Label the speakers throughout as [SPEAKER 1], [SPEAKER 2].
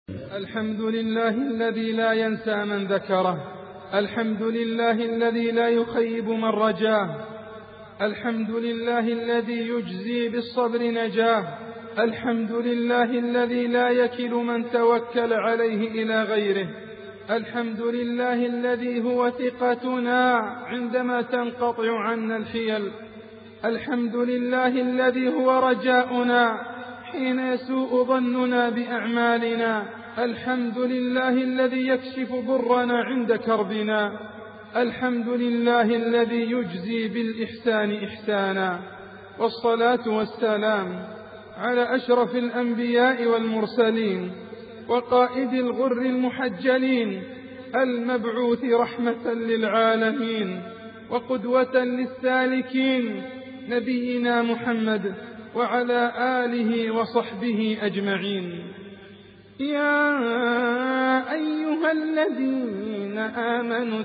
[SPEAKER 1] الحمد لله الذي لا ينسى من ذكره، الحمد لله الذي لا يخيب من رجاه، الحمد لله الذي يجزي بالصبر نجاه، الحمد لله الذي لا يكل من توكل عليه إلى غيره، الحمد لله الذي هو ثقتنا عندما تنقطع عنا الحيل، الحمد لله الذي هو رجاؤنا حين يسوء ظننا بأعمالنا، الحمد لله الذي يكشف ضرنا عند كربنا، الحمد لله الذي يجزي بالإحسان إحسانا. والصلاة والسلام على أشرف الأنبياء والمرسلين وقائد الغر المحجلين المبعوث رحمة للعالمين وقدوة للسالكين، نبينا محمد وعلى آله وصحبه أجمعين. يا أيها الذين آمنوا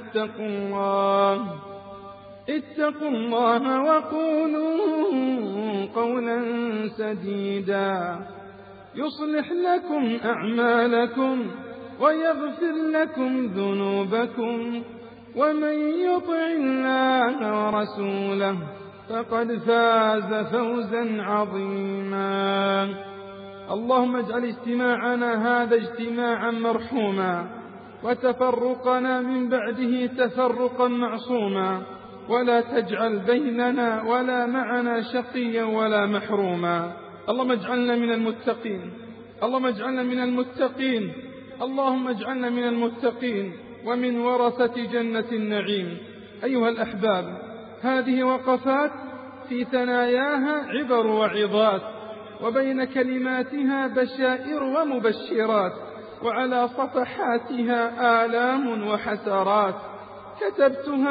[SPEAKER 1] اتقوا الله وقولوا قولا سديدا يصلح لكم أعمالكم ويغفر لكم ذنوبكم، ومن يطع الله ورسوله فقد فاز فوزا عظيما. اللهم اجعل اجتماعنا هذا اجتماعا مرحوما، وتفرقنا من بعده تفرقا معصوما، ولا تجعل بيننا ولا معنا شقيا ولا محروما. اللهم اجعلنا من المتقين، اللهم اجعلنا من المتقين، اللهم اجعلنا من المتقين ومن ورثة جنة النعيم. أيها الأحباب، هذه وقفات في ثناياها عبر وعظات، وبين كلماتها بشائر ومبشرات، وعلى صفحاتها آلام وحسرات. كتبتها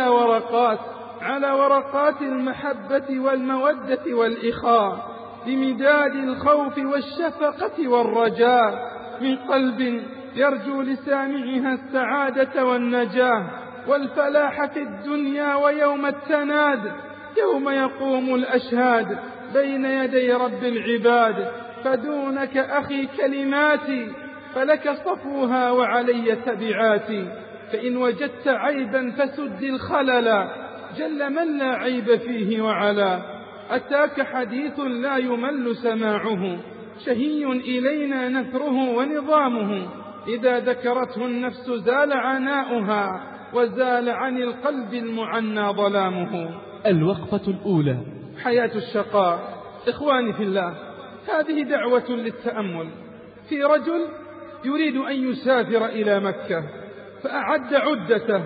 [SPEAKER 1] على ورقات المحبة والمودة والإخاء، بمداد الخوف والشفقة والرجاء، من قلب يرجو لسامعها السعادة والنجاة والفلاح في الدنيا ويوم التناد، يوم يقوم الأشهاد بين يدي رب العباد. فدونك أخي كلماتي، فلك صفوها وعلي تبعاتي، فإن وجدت عيبا فسد الخلل، جل من لا عيب فيه وعلا. أتاك حديث لا يمل سماعه، شهي إلينا نثره ونظامه، إذا ذكرته النفس زال عناؤها، وزال عن القلب المعنى ظلامه.
[SPEAKER 2] الوقفة الأولى:
[SPEAKER 1] حياة الشقاء. إخواني في الله، هذه دعوة للتأمل. في رجل يريد أن يسافر إلى مكة، فأعد عدته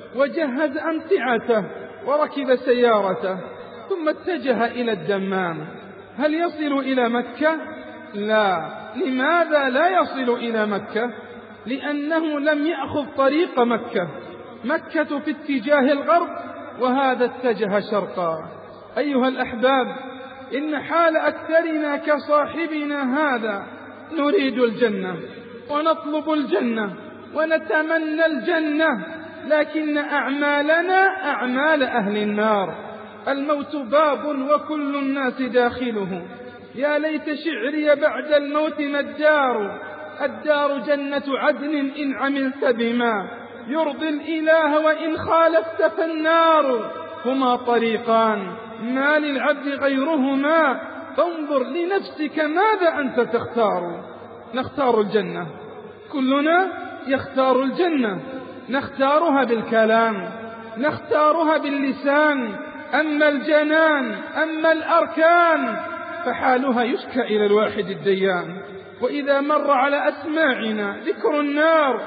[SPEAKER 1] وجهز أمتعته وركب سيارته، ثم اتجه إلى الدمام. هل يصل إلى مكة؟ لا. لماذا لا يصل إلى مكة؟ لأنه لم يأخذ طريق مكة. مكة في اتجاه الغرب، وهذا اتجه شرقا. أيها الأحباب، إن حال أكثرنا كصاحبنا هذا، نريد الجنة ونطلب الجنة ونتمنى الجنة، لكن أعمالنا أعمال أهل النار. الموت باب وكل الناس داخله، يا ليت شعري بعد الموت ما الدار، الدار جنة عدن إن عملت بما يرضي الإله، وإن خالفت فالنار. هما طريقان ما للعبد غيرهما، فانظر لنفسك ماذا أنت تختار. نختار الجنة، كلنا يختار الجنة، نختارها بالكلام، نختارها باللسان، أما الجنان، أما الأركان فحالها يشكى إلى الواحد الديان. وإذا مر على أسماعنا ذكر النار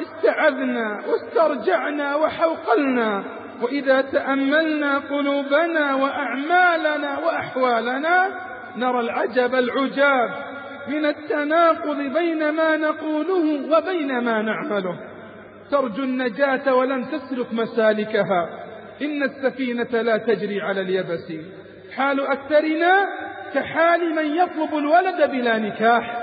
[SPEAKER 1] استعذنا واسترجعنا وحوقلنا، وإذا تأملنا قلوبنا وأعمالنا وأحوالنا نرى العجب العجاب من التناقض بين ما نقوله وبين ما نعمله. ترجو النجاة ولن تسلك مسالكها، إن السفينة لا تجري على اليبس. حال أكثرنا كحال من يطلب الولد بلا نكاح،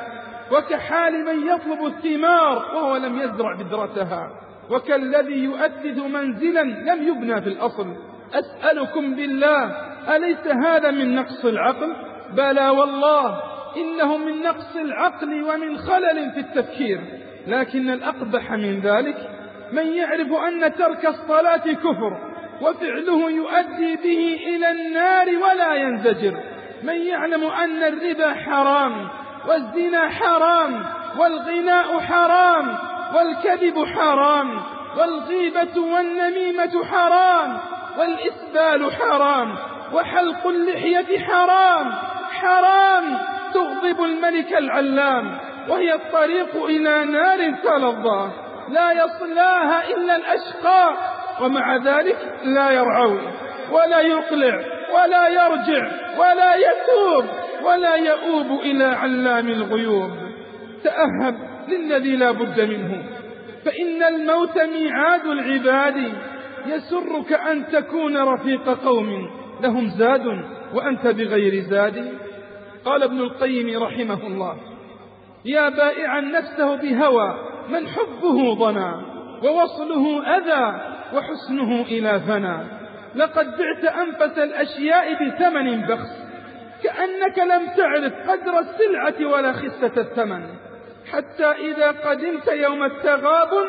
[SPEAKER 1] وكحال من يطلب الثمار وهو لم يزرع بذرتها، وكالذي يؤثث منزلا لم يبنى في الأصل. أسألكم بالله، أليس هذا من نقص العقل؟ بلى والله، إنه من نقص العقل ومن خلل في التفكير. لكن الأقبح من ذلك من يعرف أن ترك الصلاة كفر وفعله يؤدي به إلى النار ولا ينزجر، من يعلم أن الربا حرام والزنا حرام والغناء حرام والكذب حرام والغيبة والنميمة حرام والإسبال حرام وحلق اللحية حرام تغضب الملك العلام، وهي الطريق إلى نار تلظى لا يصلاها إلا الأشقى، ومع ذلك لا يرعوي ولا يقلع ولا يرجع ولا يتوب ولا يؤوب إلى علام الغيوب. تأهب للذي لا بد منه، فإن الموت ميعاد العباد، يسرك أن تكون رفيق قوم لهم زاد وأنت بغير زاد. قال ابن القيم رحمه الله: يا بائعا نفسه بهوى من حبه ضنا ووصله أذى وحسنه إلى فنا، لقد بعت أنفس الأشياء بثمن بخس، كأنك لم تعرف قدر السلعة ولا خسة الثمن، حتى إذا قدمت يوم التغابن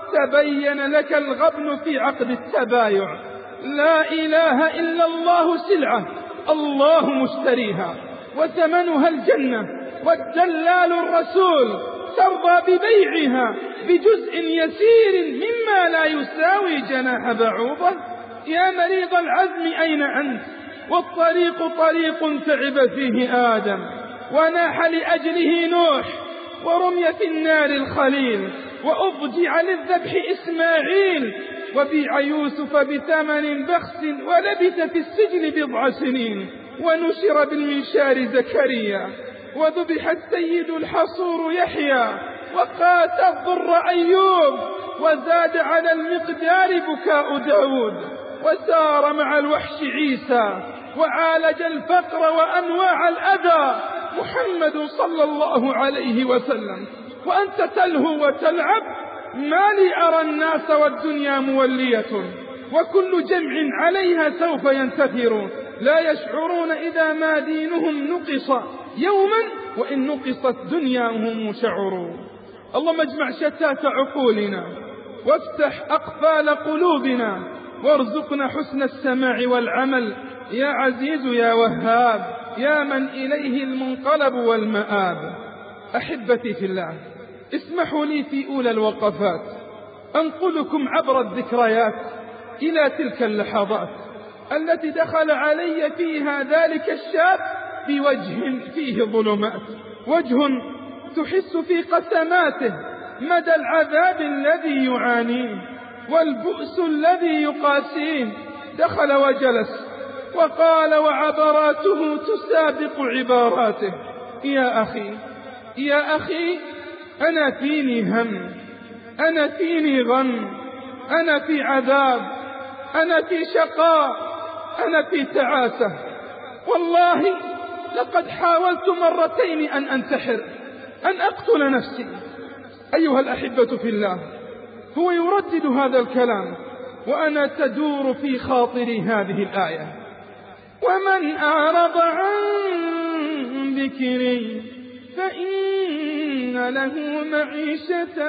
[SPEAKER 1] تبين لك الغبن في عقد التبايع. لا إله إلا الله سلعة الله مشتريها وثمنها الجنة والدلال الرسول، ترضى ببيعها بجزء يسير مما لا يساوي جناح بعوضة؟ يا مريض العزم أين أنت؟ والطريق طريق تعب فيه آدم وناح لأجله نوح، ورمي في النار الخليل، وأضجع للذبح إسماعيل، وبيع يوسف بثمن بخس ولبث في السجن 10 سنين، ونشر بالمنشار زكريا، وذبح السيد الحصور يحيى، وقات الضر أيوب، وزاد على المقدار بكاء داود، وسار مع الوحش عيسى، وعالج الفقر وأنواع الأذى محمد صلى الله عليه وسلم. وأنت تلهو وتلعب، ما لي أرى الناس والدنيا مولية، وكل جمع عليها سوف ينتثر، لا يشعرون إذا ما دينهم نقص يوما وإن نقصت دنياهم شعروا. اللهم اجمع شتات عقولنا وافتح أقفال قلوبنا، وارزقنا حسن السماع والعمل يا عزيز يا وهاب، يا من إليه المنقلب والمآب. أحبتي في الله، اسمحوا لي في أولى الوقفات أنقلكم عبر الذكريات إلى تلك اللحظات التي دخل علي فيها ذلك الشاب بوجه فيه ظلمات، وجه تحس في قسماته مدى العذاب الذي يعانيه والبؤس الذي يقاسيه. دخل وجلس وقال وعبراته تسابق عباراته: يا أخي يا أخي، أنا فيني هم، أنا فيني غم، أنا في عذاب، أنا في شقاء، أنا في تعاسة، والله لقد حاولت مرتين أن أنتحر، أن أقتل نفسي. أيها الأحبة في الله، هو يردد هذا الكلام وأنا تدور في خاطري هذه الآية: ومن أعرض عن ذكري فإن له معيشة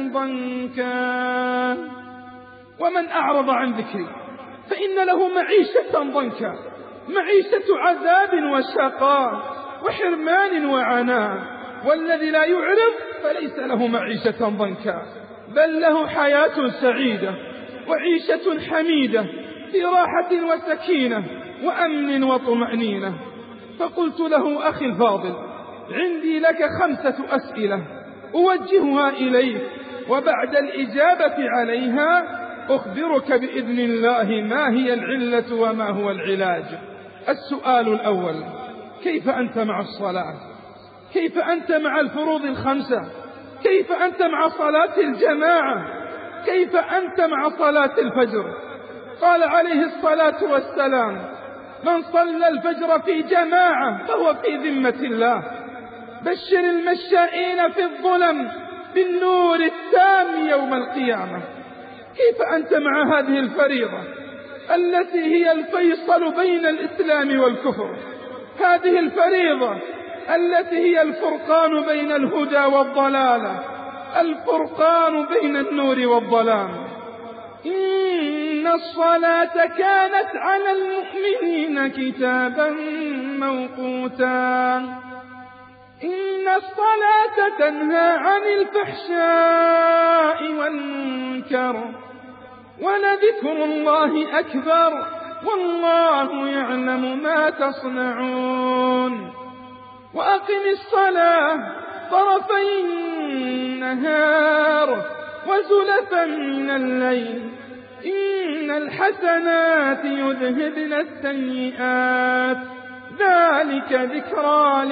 [SPEAKER 1] ضنكا. ومن أعرض عن ذكري فإن له معيشة ضنكا، معيشة عذاب وشقاء وحرمان وعناء. والذي لا يعرض فليس له معيشة ضنكا، بل له حياة سعيدة وعيشة حميدة في راحة وسكينة وأمن وطمأنينة. فقلت له: أخي الفاضل، عندي لك 5 أسئلة أوجهها إليك، وبعد الإجابة عليها أخبرك بإذن الله ما هي العلة وما هو العلاج. السؤال الأول: كيف أنت مع الصلاة؟ كيف أنت مع الفروض 5؟ كيف أنت مع صلاة الجماعة؟ كيف أنت مع صلاة الفجر؟ قال عليه الصلاة والسلام: من صلى الفجر في جماعة فهو في ذمة الله. بشر المشائين في الظلم بالنور التام يوم القيامة. كيف أنت مع هذه الفريضة التي هي الفيصل بين الإسلام والكفر؟ هذه الفريضة التي هي الفرقان بين الهدى والضلالة، الفرقان بين النور والظلام. إن الصلاة كانت على المؤمنين كتابا موقوتا. إن الصلاة تنهى عن الفحشاء والمنكر، ولذكر الله أكبر، والله يعلم ما تصنعون. وأقم الصلاة طرفي النهار وزلفا من الليل، إن الحسنات يذهبن السيئات، ذلك ذكرى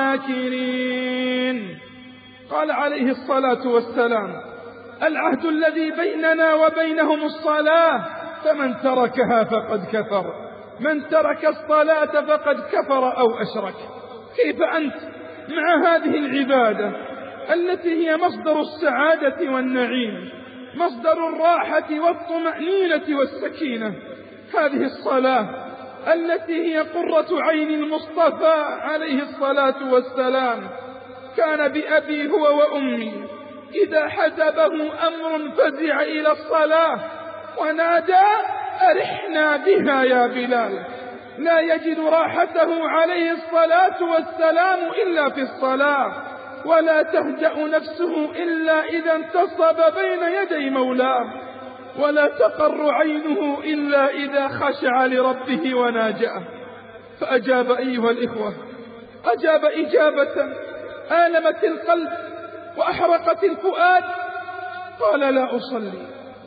[SPEAKER 1] للذاكرين. قال عليه الصلاة والسلام: العهد الذي بيننا وبينهم الصلاة، فمن تركها فقد كفر. من ترك الصلاة فقد كفر أو أشرك. كيف أنت مع هذه العبادة التي هي مصدر السعادة والنعيم، مصدر الراحة والطمأنينة والسكينة؟ هذه الصلاة التي هي قرة عين المصطفى عليه الصلاة والسلام. كان بأبي هو وأمي إذا حزبه أمر فزع إلى الصلاة ونادى: أرحنا بها يا بلال. لا يجد راحته عليه الصلاة والسلام إلا في الصلاة، ولا تهدأ نفسه إلا إذا انتصب بين يدي مولاه، ولا تقر عينه إلا إذا خشع لربه وناجأه. فأجاب أيها الإخوة، أجاب إجابة آلمت القلب وأحرقت الفؤاد. قال: لا أصلي،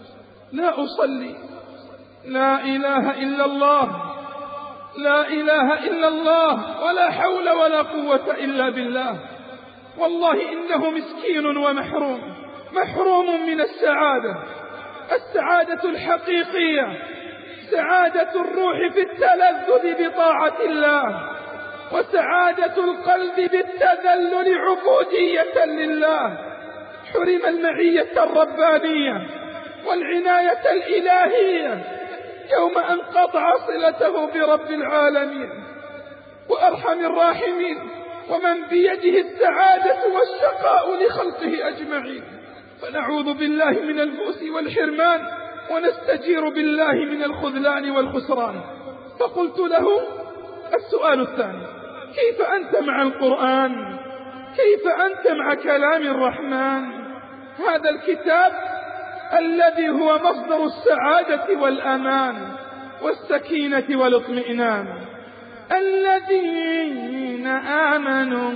[SPEAKER 1] لا أصلي، لا إله إلا الله، لا إله إلا الله، ولا حول ولا قوة إلا بالله. والله إنه مسكين ومحروم، محروم من السعادة، السعادة الحقيقية، سعادة الروح في التلذذ بطاعة الله، وسعادة القلب بالتذلل عبودية لله. حرم المعية الربانية والعناية الإلهية يوم أن قطع صلته برب العالمين وأرحم الراحمين، ومن بيده السعادة والشقاء لخلقه أجمعين. فنعوذ بالله من البؤس والحرمان، ونستجير بالله من الخذلان والخسران. فقلت له السؤال الثاني: كيف أنت مع القرآن؟ كيف أنت مع كلام الرحمن؟ هذا الكتاب الذي هو مصدر السعادة والأمان والسكينة والاطمئنان. الذين آمنوا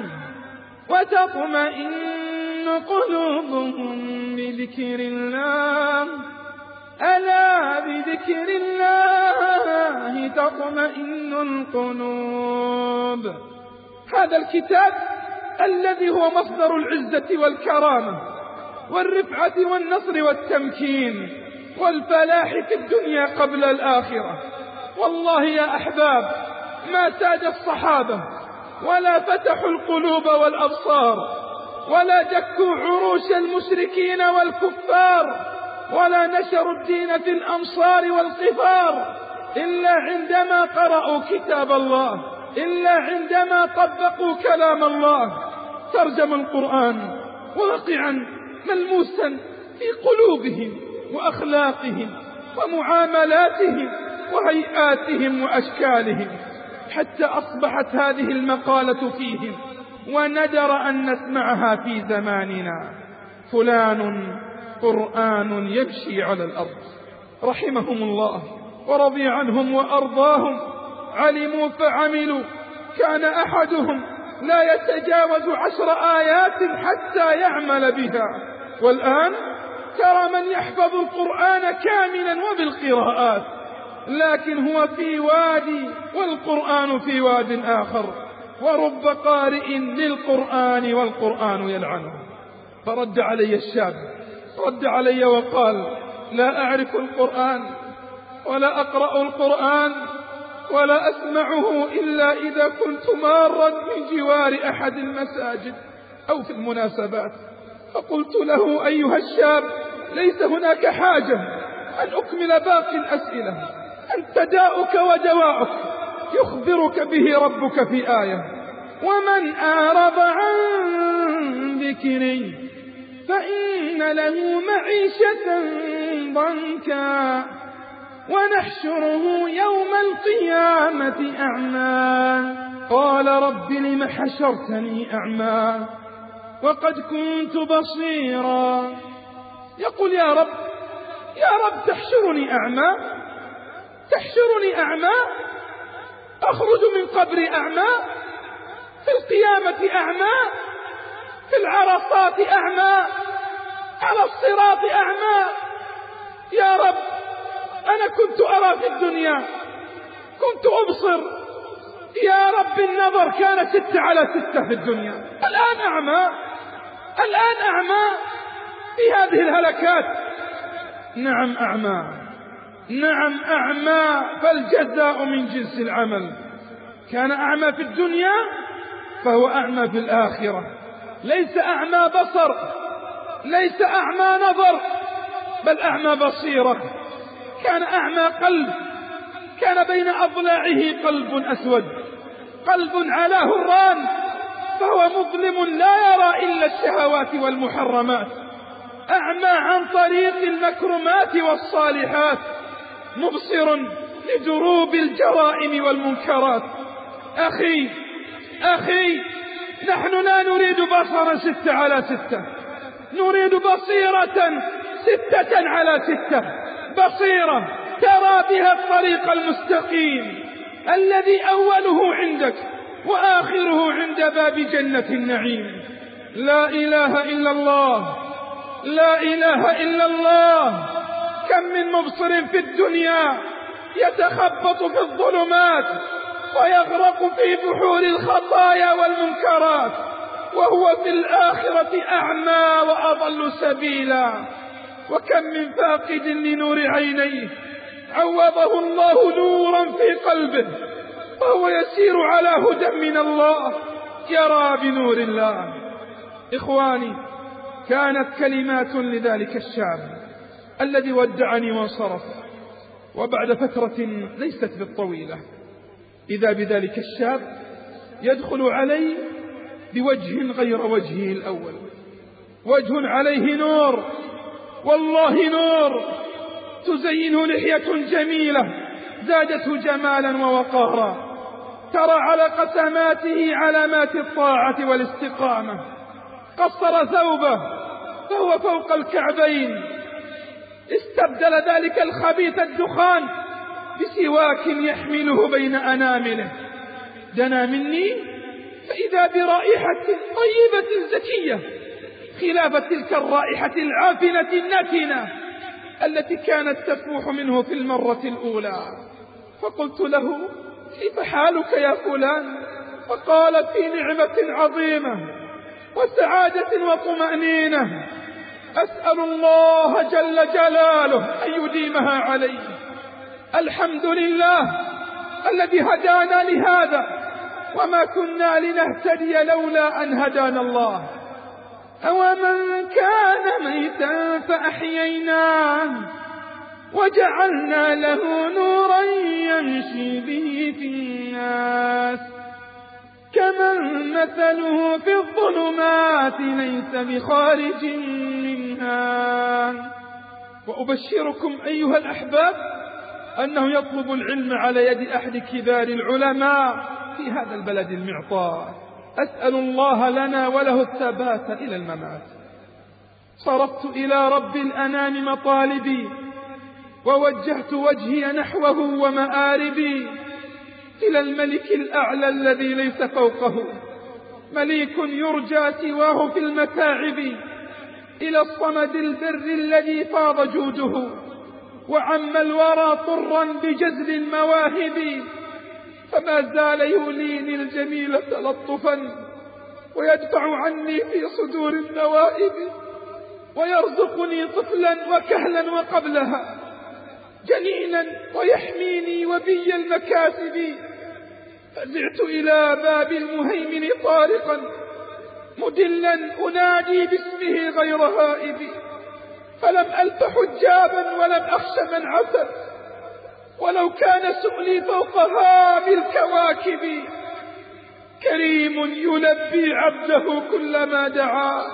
[SPEAKER 1] وتطمئن قلوبهم بذكر الله، ألا بذكر الله تطمئن القلوب. هذا الكتاب الذي هو مصدر العزة والكرامة والرفعة والنصر والتمكين والفلاح في الدنيا قبل الآخرة. والله يا أحباب، ما ساد الصحابة ولا فتحوا القلوب والأبصار ولا دكوا عروش المشركين والكفار ولا نشروا الدين في الأمصار والقفار إلا عندما قرأوا كتاب الله، إلا عندما طبقوا كلام الله. ترجم القرآن واقعا ملموسا في قلوبهم وأخلاقهم ومعاملاتهم وهيئاتهم وأشكالهم، حتى أصبحت هذه المقالة فيهم وندر أن نسمعها في زماننا: فلان قرآن يمشي على الأرض. رحمهم الله ورضي عنهم وأرضاهم، علموا فعملوا. كان أحدهم لا يتجاوز 10 آيات حتى يعمل بها، والآن ترى من يحفظ القرآن كاملا وبالقراءات، لكن هو في وادي والقرآن في واد آخر، ورب قارئ للقرآن والقرآن يلعنه. فرد علي الشاب، رد علي وقال: لا أعرف القرآن ولا أقرأ القرآن ولا أسمعه إلا إذا كنت مارا من جوار أحد المساجد أو في المناسبات. فقلت له: أيها الشاب، ليس هناك حاجة أن أكمل باقي الأسئلة، أنت داؤك ودواؤك، يخبرك به ربك في آية: ومن أعرض عن ذكري فإن له معيشة ضنكا ونحشره يوم القيامة أعمى قال رب لم حشرتني أعمى وقد كنت بصيرا. يقول يا رب تحشرني أعمى أخرج من قبري أعمى، في القيامة أعمى، في العرصات أعمى، على الصراط أعمى. يا رب أنا كنت أرى في الدنيا، كنت أبصر، يا رب النظر كان 6/6 في الدنيا، الآن أعمى في هذه الهلكات. نعم أعمى، فالجزاء من جنس العمل. كان أعمى في الدنيا فهو أعمى في الآخرة، ليس أعمى بصر، ليس أعمى نظر، بل أعمى بصيرة. كان أعمى قلب، كان بين أضلاعه قلب أسود، قلب علاه الران، فهو مظلم لا يرى إلا الشهوات والمحرمات. أعمى عن طريق المكرمات والصالحات، مبصر لدروب الجرائم والمنكرات. أخي نحن لا نريد بصرا 6/6، نريد بصيرة 6/6، بصيرة ترى بها الطريق المستقيم الذي أوله عندك وآخره عند باب جنة النعيم. لا إله إلا الله، لا إله إلا الله. كم من مبصر في الدنيا يتخبط في الظلمات ويغرق في بحور الخطايا والمنكرات، وهو في الآخرة أعمى وأضل سبيلا. وكم من فاقد لنور عينيه عوضه الله نورا في قلبه، وهو يسير على هدى من الله، يرى بنور الله. إخواني، كانت كلمات لذلك الشاب الذي ودعني وانصرف، وبعد فترة ليست بالطويلة إذا بذلك الشاب يدخل علي بوجه غير وجهه الأول، وجه عليه نور، والله نور، تزينه لحية جميلة زادته جمالا ووقارا، ترى على قسماته علامات الطاعة والاستقامة، قصر ثوبه فهو فوق الكعبين، استبدل ذلك الخبيث الدخان بسواك يحمله بين أنامله. دنا مني فإذا برائحة طيبة زكية خلاف تلك الرائحة العافنة النتنة التي كانت تفوح منه في المرة الأولى. فقلت له: كيف حالك يا فلان؟ فقال: في نعمة عظيمة وسعادة وطمأنينة، أسأل الله جل جلاله أن يديمها علي. الحمد لله الذي هدانا لهذا، وما كنا لنهتدي لولا أن هدانا الله. أومن كان ميتا فأحييناه وجعلنا له نورا يمشي به في الناس كمن مثله في الظلمات ليس بخارج منها. وأبشركم أيها الأحباب أنه يطلب العلم على يد أحد كبار العلماء في هذا البلد المعطاء. أسأل الله لنا وله الثبات إلى الممات. صرفت إلى رب الأنام مطالبي ووجهت وجهي نحوه ومآربي، إلى الملك الأعلى الذي ليس فوقه مليك يرجى سواه في المتاعب، إلى الصمد البر الذي فاض جوده وعم الورى طرا بجزل المواهب، فما زال يوليني الجميل تلطفا ويدفع عني في صدور النوائب، ويرزقني طفلا وكهلا وقبلها جنينا ويحميني وبي المكاسب. فزعت إلى باب المهيمن طارقا مدلا أنادي باسمه غير هائب، فلم ألف حجابا ولم أخش من عسل، ولو كان سؤلي فوق هام الكواكب. كريم يلبي عبده كلما دعا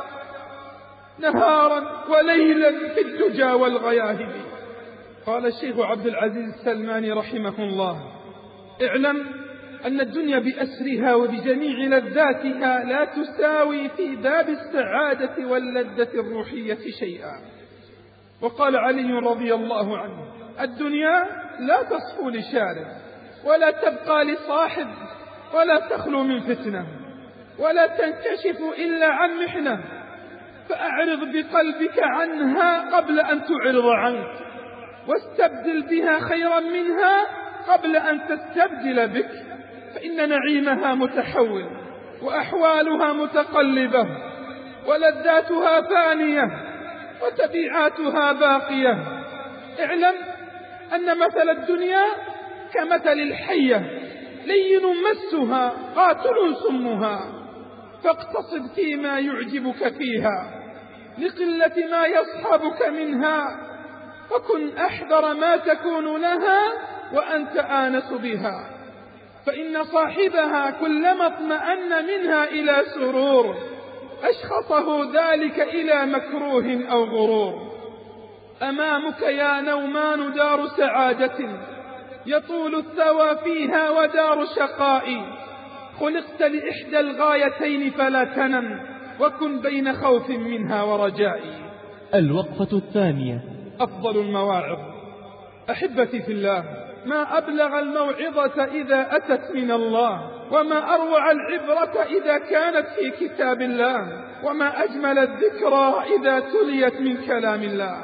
[SPEAKER 1] نهارا وليلا في الدجى والغياهب. قال الشيخ عبد العزيز السلماني رحمه الله: اعلم أن الدنيا بأسرها وبجميع لذاتها لا تساوي في باب السعادة واللذة الروحية شيئا. وقال علي رضي الله عنه: الدنيا لا تصفو لشارب، ولا تبقى لصاحب، ولا تخلو من فتنة، ولا تنكشف إلا عن محنة، فأعرض بقلبك عنها قبل أن تعرض عنك، واستبدل بها خيرا منها قبل أن تستبدل بك، فإن نعيمها متحول، وأحوالها متقلبة، ولذاتها فانية، وتبعاتها باقية. اعلم أن مثل الدنيا كمثل الحية، لين مسها قاتل سمها، فاقتصد فيما يعجبك فيها لقلة ما يصحبك منها، وكن أحذر ما تكون لها وأنت آنس بها، فإن صاحبها كلما اطمأن منها إلى سرور أشخصه ذلك إلى مكروه أو غرور. أمامك يا نومان دار سعادة يطول الثوى فيها ودار شقاء، خلقت لإحدى الغايتين فلا تنم، وكن بين خوف منها ورجاء.
[SPEAKER 2] الوقفة الثانية:
[SPEAKER 1] أفضل المواعظ. أحبتي في الله، ما أبلغ الموعظة إذا أتت من الله، وما أروع العبرة إذا كانت في كتاب الله، وما أجمل الذكرى إذا تليت من كلام الله.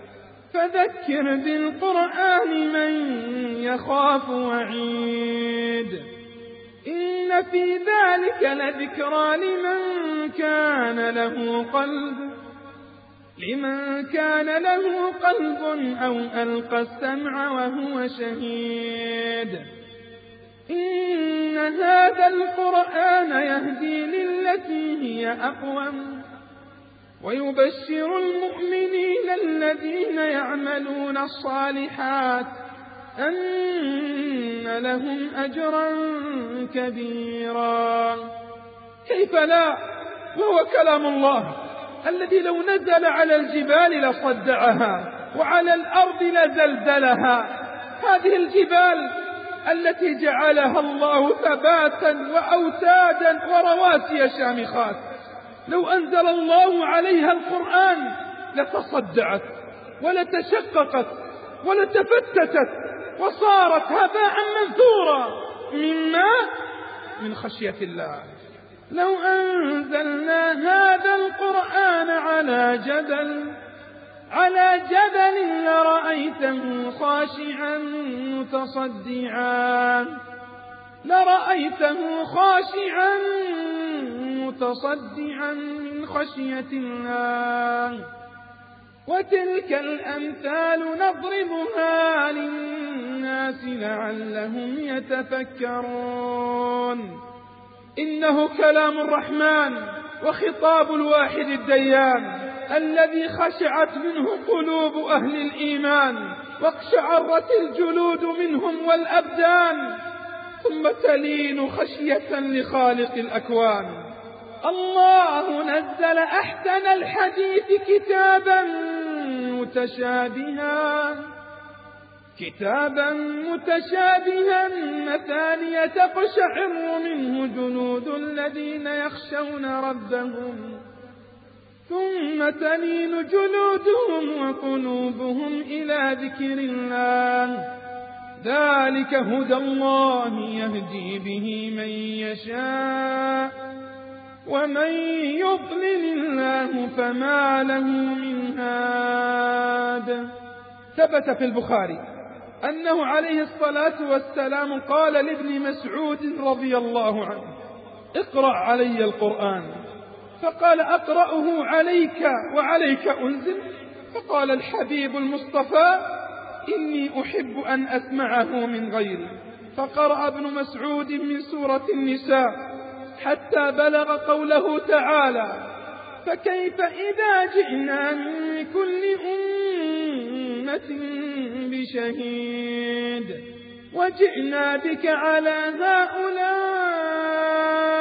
[SPEAKER 1] فذكر بالقرآن من يخاف وعيد، إن في ذلك لذكرى لمن كان له قلب أو ألقى السمع وهو شهيد. إن هذا القرآن يهدي للتي هي أقوم، ويبشر المؤمنين الذين يعملون الصالحات أن لهم أجرا كبيرا. كيف لا، وهو كلام الله الذي لو نزل على الجبال لصدعها، وعلى الأرض لزلزلها. هذه الجبال التي جعلها الله ثباتا وأوتادا ورواسي شامخات، لو أنزل الله عليها القرآن لتصدعت ولتشققت ولتفتتت وصارت هباء منثورا من خشية الله. لو أنزلنا هذا القرآن على جبل لرأيته خاشعا متصدعا من خشية الله. وتلك الأمثال نضربها للناس لعلهم يتفكرون. إنه كلام الرحمن وخطاب الواحد الديان الذي خشعت منه قلوب أهل الإيمان، واقشعرت الجلود منهم والأبدان، ثم تلين خشية لخالق الأكوان. الله نزل أحسن الحديث كتابا متشابها مثانية تقشعر منه جلود الذين يخشون ربهم، ثم تلين جلودهم وقلوبهم إلى ذكر الله. ذلك هدى الله يهدي به من يشاء، ومن يضلل الله فما له من هاد. ثبت في البخاري أنه عليه الصلاة والسلام قال لابن مسعود رضي الله عنه: اقرأ علي القرآن. فقال: أقرأه عليك وعليك أنزل؟ فقال الحبيب المصطفى: إني أحب أن أسمعه من غيري. فقرأ ابن مسعود من سورة النساء حتى بلغ قوله تعالى: فكيف إذا جئنا من كل أمة بشهيد وجئنا بك على هؤلاء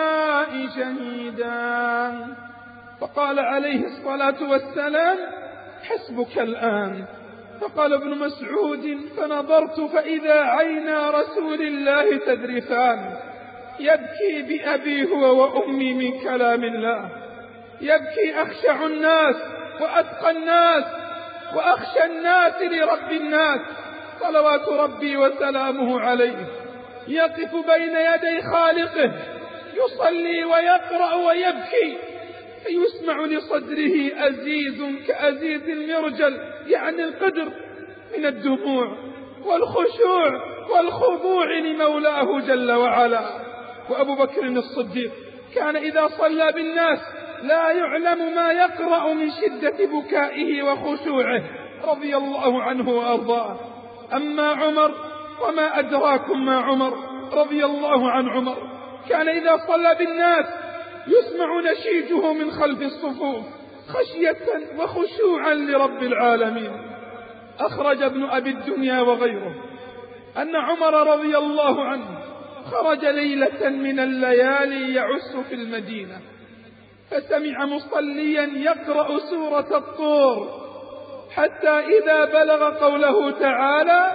[SPEAKER 1] شهيدا. فقال عليه الصلاة والسلام: حسبك الآن. فقال ابن مسعود: فنظرت فإذا عينا رسول الله تذرفان، يبكي بأبي هو وأمي من كلام الله، يبكي أخشع الناس وأتقى الناس وأخشى الناس لرب الناس صلوات ربي وسلامه عليه، يقف بين يدي خالقه يصلي ويقرأ ويبكي، فيسمع لصدره أزيز كأزيز المرجل، يعني القدر، من الدموع والخشوع والخضوع لمولاه جل وعلا. وأبو بكر الصديق كان إذا صلى بالناس لا يعلم ما يقرأ من شدة بكائه وخشوعه رضي الله عنه وأرضاه. أما عمر وما أدراكم ما عمر رضي الله عن عمر، كان إذا صلى بالناس يسمع نشيجه من خلف الصفوف خشية وخشوعا لرب العالمين. أخرج ابن أبي الدنيا وغيره أن عمر رضي الله عنه خرج ليلة من الليالي يعس في المدينة، فسمع مصليا يقرأ سورة الطور، حتى إذا بلغ قوله تعالى: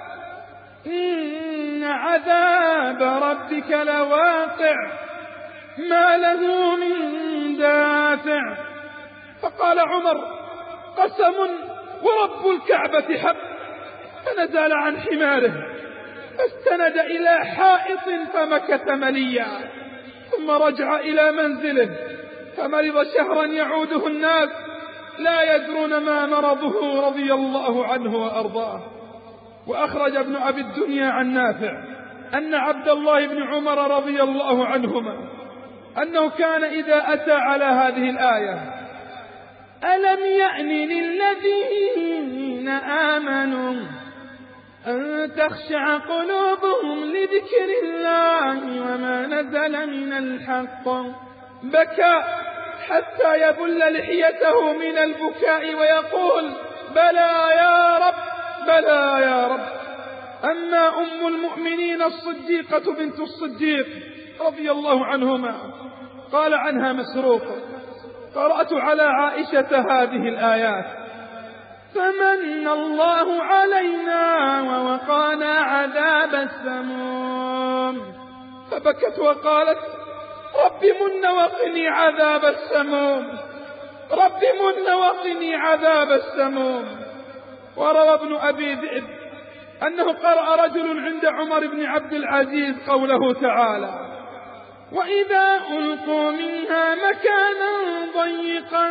[SPEAKER 1] إن عذاب ربك لواقع ما له من دافع. فقال عمر: قسم ورب الكعبة حق. فنزل عن حماره فاستند إلى حائط فمكث مليا، ثم رجع إلى منزله فمرض شهرا يعوده الناس لا يدرون ما مرضه رضي الله عنه وأرضاه. وأخرج ابن أبي الدنيا عن نافع أن عبد الله بن عمر رضي الله عنهما أنه كان إذا أتى على هذه الآية: ألم يأن للذين آمنوا أن تخشع قلوبهم لذكر الله وما نزل من الحق، بكى حتى يبل لحيته من البكاء ويقول: بلى يا رب، بلى يا رب. أما أم المؤمنين الصديقة بنت الصديق رضي الله عنهما قال عنها مسروق: قرأت على عائشة هذه الآيات: فمن الله علينا ووقانا عذاب السموم، فبكت وقالت: رب من وقني عذاب السموم، رب من وقني عذاب السموم. وروى ابن أبي ذئب أنه قرأ رجل عند عمر بن عبد العزيز قوله تعالى: وإذا ألقوا منها مكانا ضيقا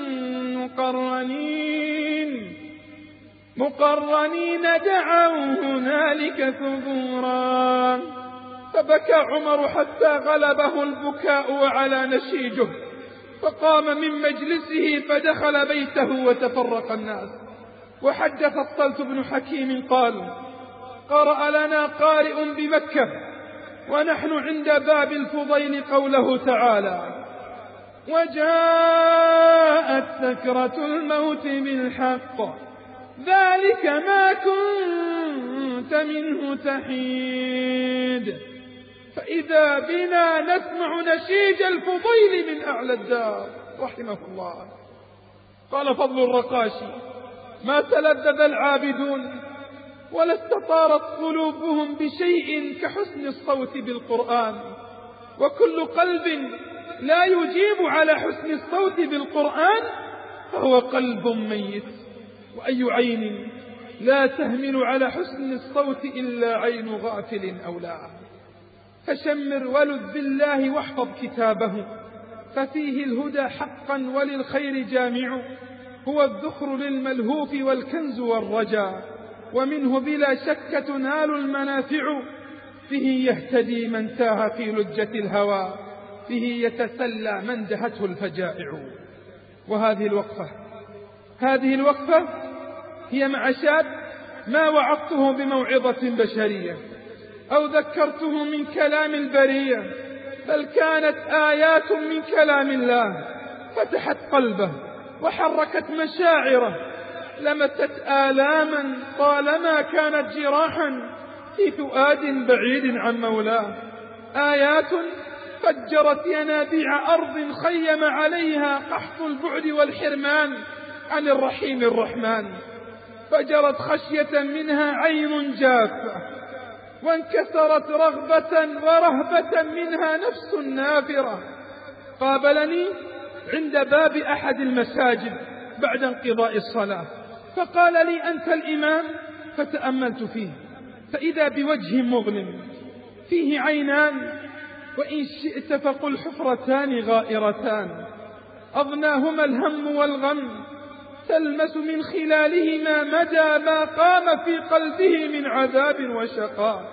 [SPEAKER 1] مقرنين دعوا هنالك ثبورا. فبكى عمر حتى غلبه البكاء وعلى نشيجه، فقام من مجلسه فدخل بيته وتفرق الناس. وحدث الصلت بن حكيم قال: قرأ لنا قارئ بمكة ونحن عند باب الفضيل قوله تعالى: وجاءت سكرة الموت بالحق ذلك ما كنت منه تحيد. فإذا بنا نسمع نشيج الفضيل من أعلى الدار رحمه الله. قال فضل الرقاشي: ما تلذذ العابدون ولا استطارت قلوبهم بشيء كحسن الصوت بالقرآن، وكل قلب لا يجيب على حسن الصوت بالقرآن فهو قلب ميت، وأي عين لا تهمل على حسن الصوت إلا عين غافل أولاها. فشمر ولذ بالله واحفظ كتابه، ففيه الهدى حقا وللخير جامع، هو الذخر للملهوف والكنز والرجاء، ومنه بلا شك تنال المنافع، فيه يهتدي من تاه في لجة الهوى، فيه يتسلى من دهته الفجائع. وهذه الوقفة هي مع شاب ما وعظته بموعظة بشرية أو ذكرته من كلام البرية، بل كانت آيات من كلام الله فتحت قلبه وحركت مشاعره، لمست آلاما طالما كانت جراحا في فؤاد بعيد عن مولاه، آيات فجرت ينابيع أرض خيم عليها قحط البعد والحرمان عن الرحيم الرحمن، فجرت خشية منها عين جافة، وانكسرت رغبة ورهبة منها نفس نافرة. قابلني عند باب أحد المساجد بعد انقضاء الصلاة فقال لي: أنت الإمام؟ فتأملت فيه فإذا بوجه مظلم فيه عينان، وإن شئت فقل حفرتان غائرتان أضناهما الهم والغم، تلمس من خلالهما مدى ما قام في قلبه من عذاب وشقاء.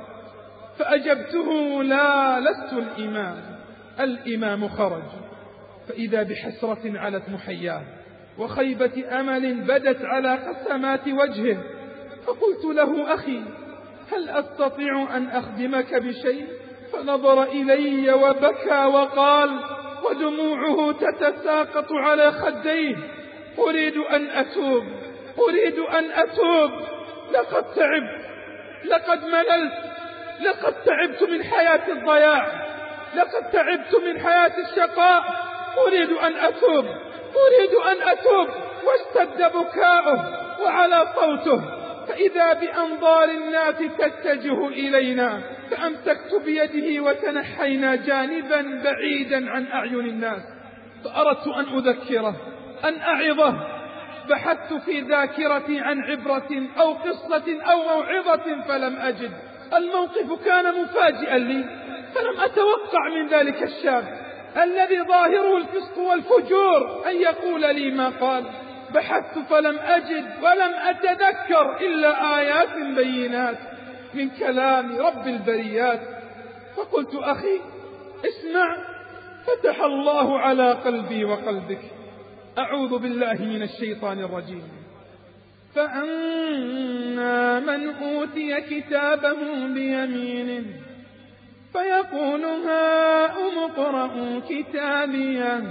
[SPEAKER 1] فأجبته: لا، لست الإمام. الإمام خرج فإذا بحسرة علت محياه وخيبة أمل بدت على قسمات وجهه. فقلت له: أخي، هل أستطيع أن أخدمك بشيء؟ فنظر إلي وبكى وقال ودموعه تتساقط على خديه: أريد أن أتوب، أريد أن أتوب، لقد تعبت، لقد مللت، لقد تعبت من حياة الضياع، لقد تعبت من حياة الشقاء، أريد أن أتوب، أريد أن أتوب. واشتد بكاؤه وعلى صوته، فإذا بأنظار الناس تتجه إلينا، فأمسكت بيده وتنحينا جانبا بعيدا عن أعين الناس. فأردت أن أذكره، أن أعظه. بحثت في ذاكرتي عن عبرة أو قصة أو موعظة فلم أجد. الموقف كان مفاجئا لي، فلم أتوقع من ذلك الشاب الذي ظاهره الفسق والفجور أن يقول لي ما قال. بحثت فلم أجد ولم أتذكر إلا آيات بينات من كلام رب البريات. فقلت: أخي اسمع، فتح الله على قلبي وقلبك. أعوذ بالله من الشيطان الرجيم. فأما من أوتي كتابه بيمينه فيقول: هاؤم اقرءوا كتابيه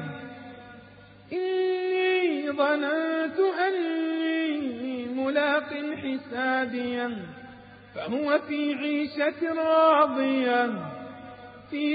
[SPEAKER 1] إني ظننت أني ملاق حسابيه فهو في عيشة راضية في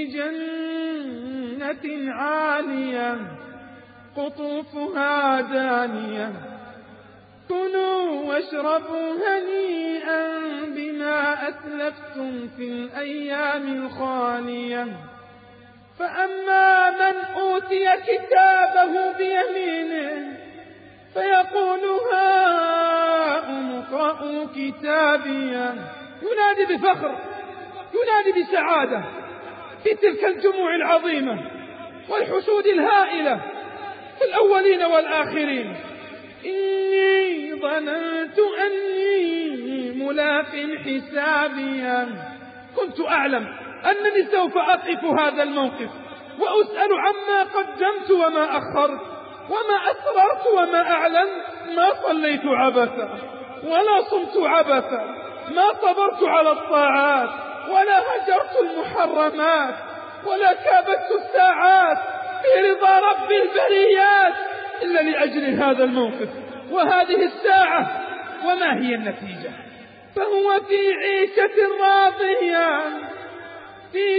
[SPEAKER 1] جنة عالية قطوفها دانية كلوا واشربوا هنيئا بما أسلفتم في الأيام الخالية. فأما من أوتي كتابه بيمينه فيقول: هاؤم اقرءوا كتابيه. ينادي بفخر، ينادي بسعادة في تلك الجموع العظيمة والحشود الهائلة في الأولين والآخرين: إني ظننت أني ملاق حسابيا. كنت أعلم أنني سوف أقف هذا الموقف وأسأل عما قدمت وما أخرت وما أسررت وما أعلنت. ما صليت عبثا ولا صمت عبثا، ما صبرت على الطاعات ولا هجرت المحرمات ولا كابدت الساعات في رضا رب البريات إلا لأجل هذا الموقف وهذه الساعة. وما هي النتيجة؟ فهو في عيشة راضية في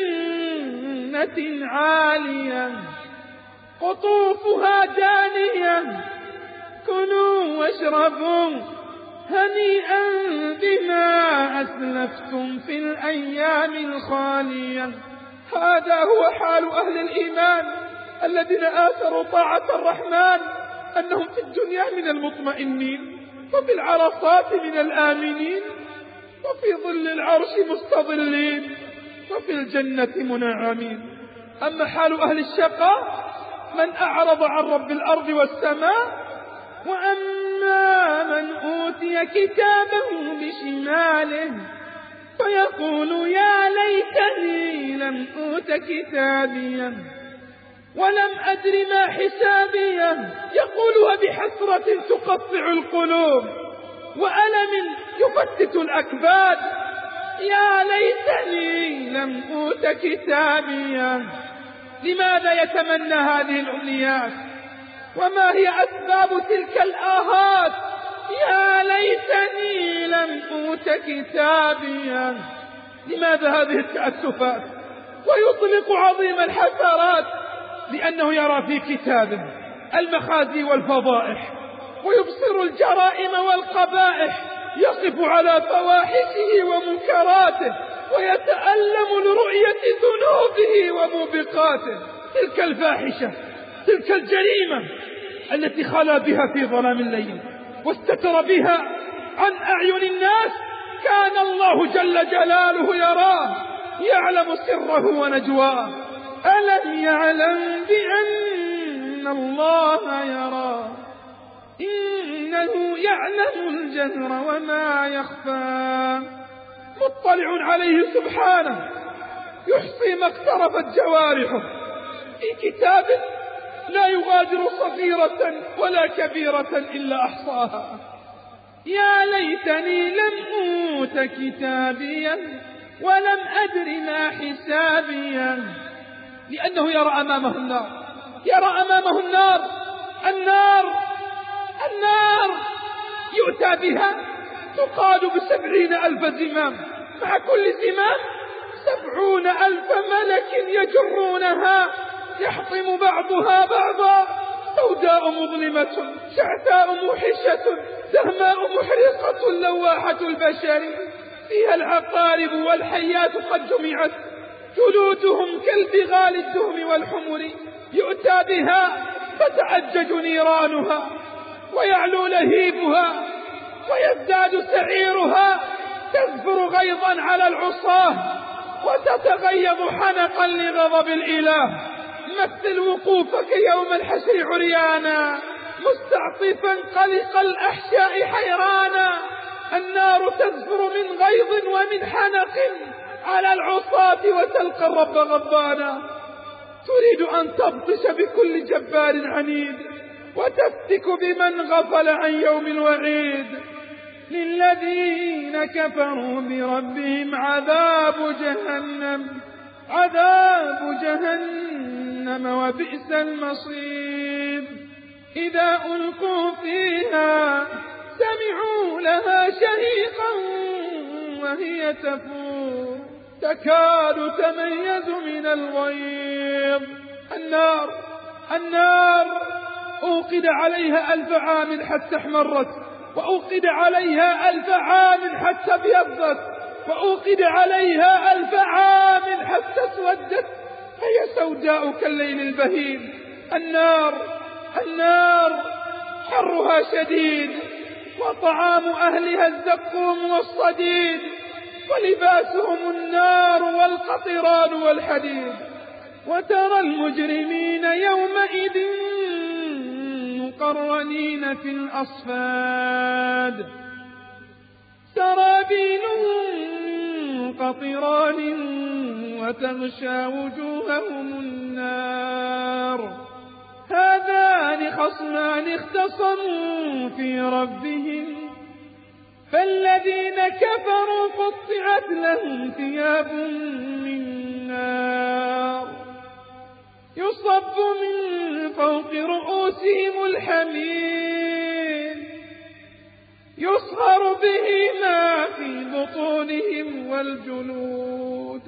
[SPEAKER 1] جنة عالية قطوفها دانية كلوا واشربوا هنيئا بما أسلفتم في الأيام الخالية. هذا هو حال أهل الإيمان الذين آثروا طاعة الرحمن، أنهم في الدنيا من المطمئنين وفي العرصات من الآمنين وفي ظل العرش مستظلين وفي الجنة منعمين. أما حال أهل الشقاء من أعرض عن رب الأرض والسماء. وأما من أوتي كتابه بشماله فيقول: يا ليتني لم أوت كتابيا ولم أدر ما حسابيه. يقولها بحسرة تقطع القلوب وألم يفتت الأكباد: يا ليتني لم أوت كتابيا. لماذا يتمنى هذه الأمنيات؟ وما هي أسباب تلك الآهات؟ يا ليتني لم أوت كتابيا. لماذا هذه التأسفات؟ ويطلق عظيم الحسرات، لأنه يرى في كتابه المخازي والفضائح ويبصر الجرائم والقبائح، يقف على فواحشه ومنكراته ويتألم لرؤية ذنوبه وموبقاته. تلك الفاحشة، تلك الجريمة التي خلا بها في ظلام الليل واستتر بها عن أعين الناس، كان الله جل جلاله يراه، يعلم سره ونجواه. ألم يعلم بأن الله يرى، إنه يعلم الجهر وما يخفى. مطلع عليه سبحانه، يحصي ما اقترفت جوارحه في كتاب لا يغادر صغيرة ولا كبيرة إلا أحصاها. يا ليتني لم أوت كتابيا ولم أدر ما حسابيا، لأنه يرى أمامه النار، يرى أمامه النار. النار يؤتى بها تقاد ب70,000 زمام، مع كل زمام 70,000 ملك يجرونها، يحطم بعضها بعضا. سوداء مظلمة شعثاء موحشة دهماء محرقة لواحة البشر، فيها العقارب والحيات قد جمعت، جلودهم كالبغال الدهم والحمر. يؤتى بها فتأجج نيرانها ويعلو لهيبها ويزداد سعيرها، تزفر غيظا على العصاة وتتغيظ حنقا لغضب الإله. مثل وقوفك يوم الحشر عريانا مستعطفا قلق الأحشاء حيرانا. النار تزفر من غيظ ومن حنق على العصاة وتلقى الرب غضبانا، تريد أن تبطش بكل جبار عنيد وتفتك بمن غفل عن يوم الوعيد. للذين كفروا بربهم عذاب جهنم وبئس المصير. إذا ألقوا فيها سمعوا لها شهيقا وهي تفور، تكاد تميز من الغيظ. النار أوقد عليها 1000 عام حتى احمرت، وأوقد عليها 1000 عام حتى ابيضت، وأوقد عليها 1000 عام حتى اسودت، هي سوداء كالليل البهيم. النار حرها شديد، وطعام أهلها الزقوم والصديد، ولباسهم النار والقطران والحديد. وترى المجرمين يومئذ مقرنين في الأصفاد، سرابيلهم قطران وتغشى وجوههم النار. هذان خصمان اختصموا في ربهم، فالذين كفروا قطعت لهم ثياب من نار يصب من فوق رؤوسهم الحميم، يصهر به ما في بطونهم والجلود،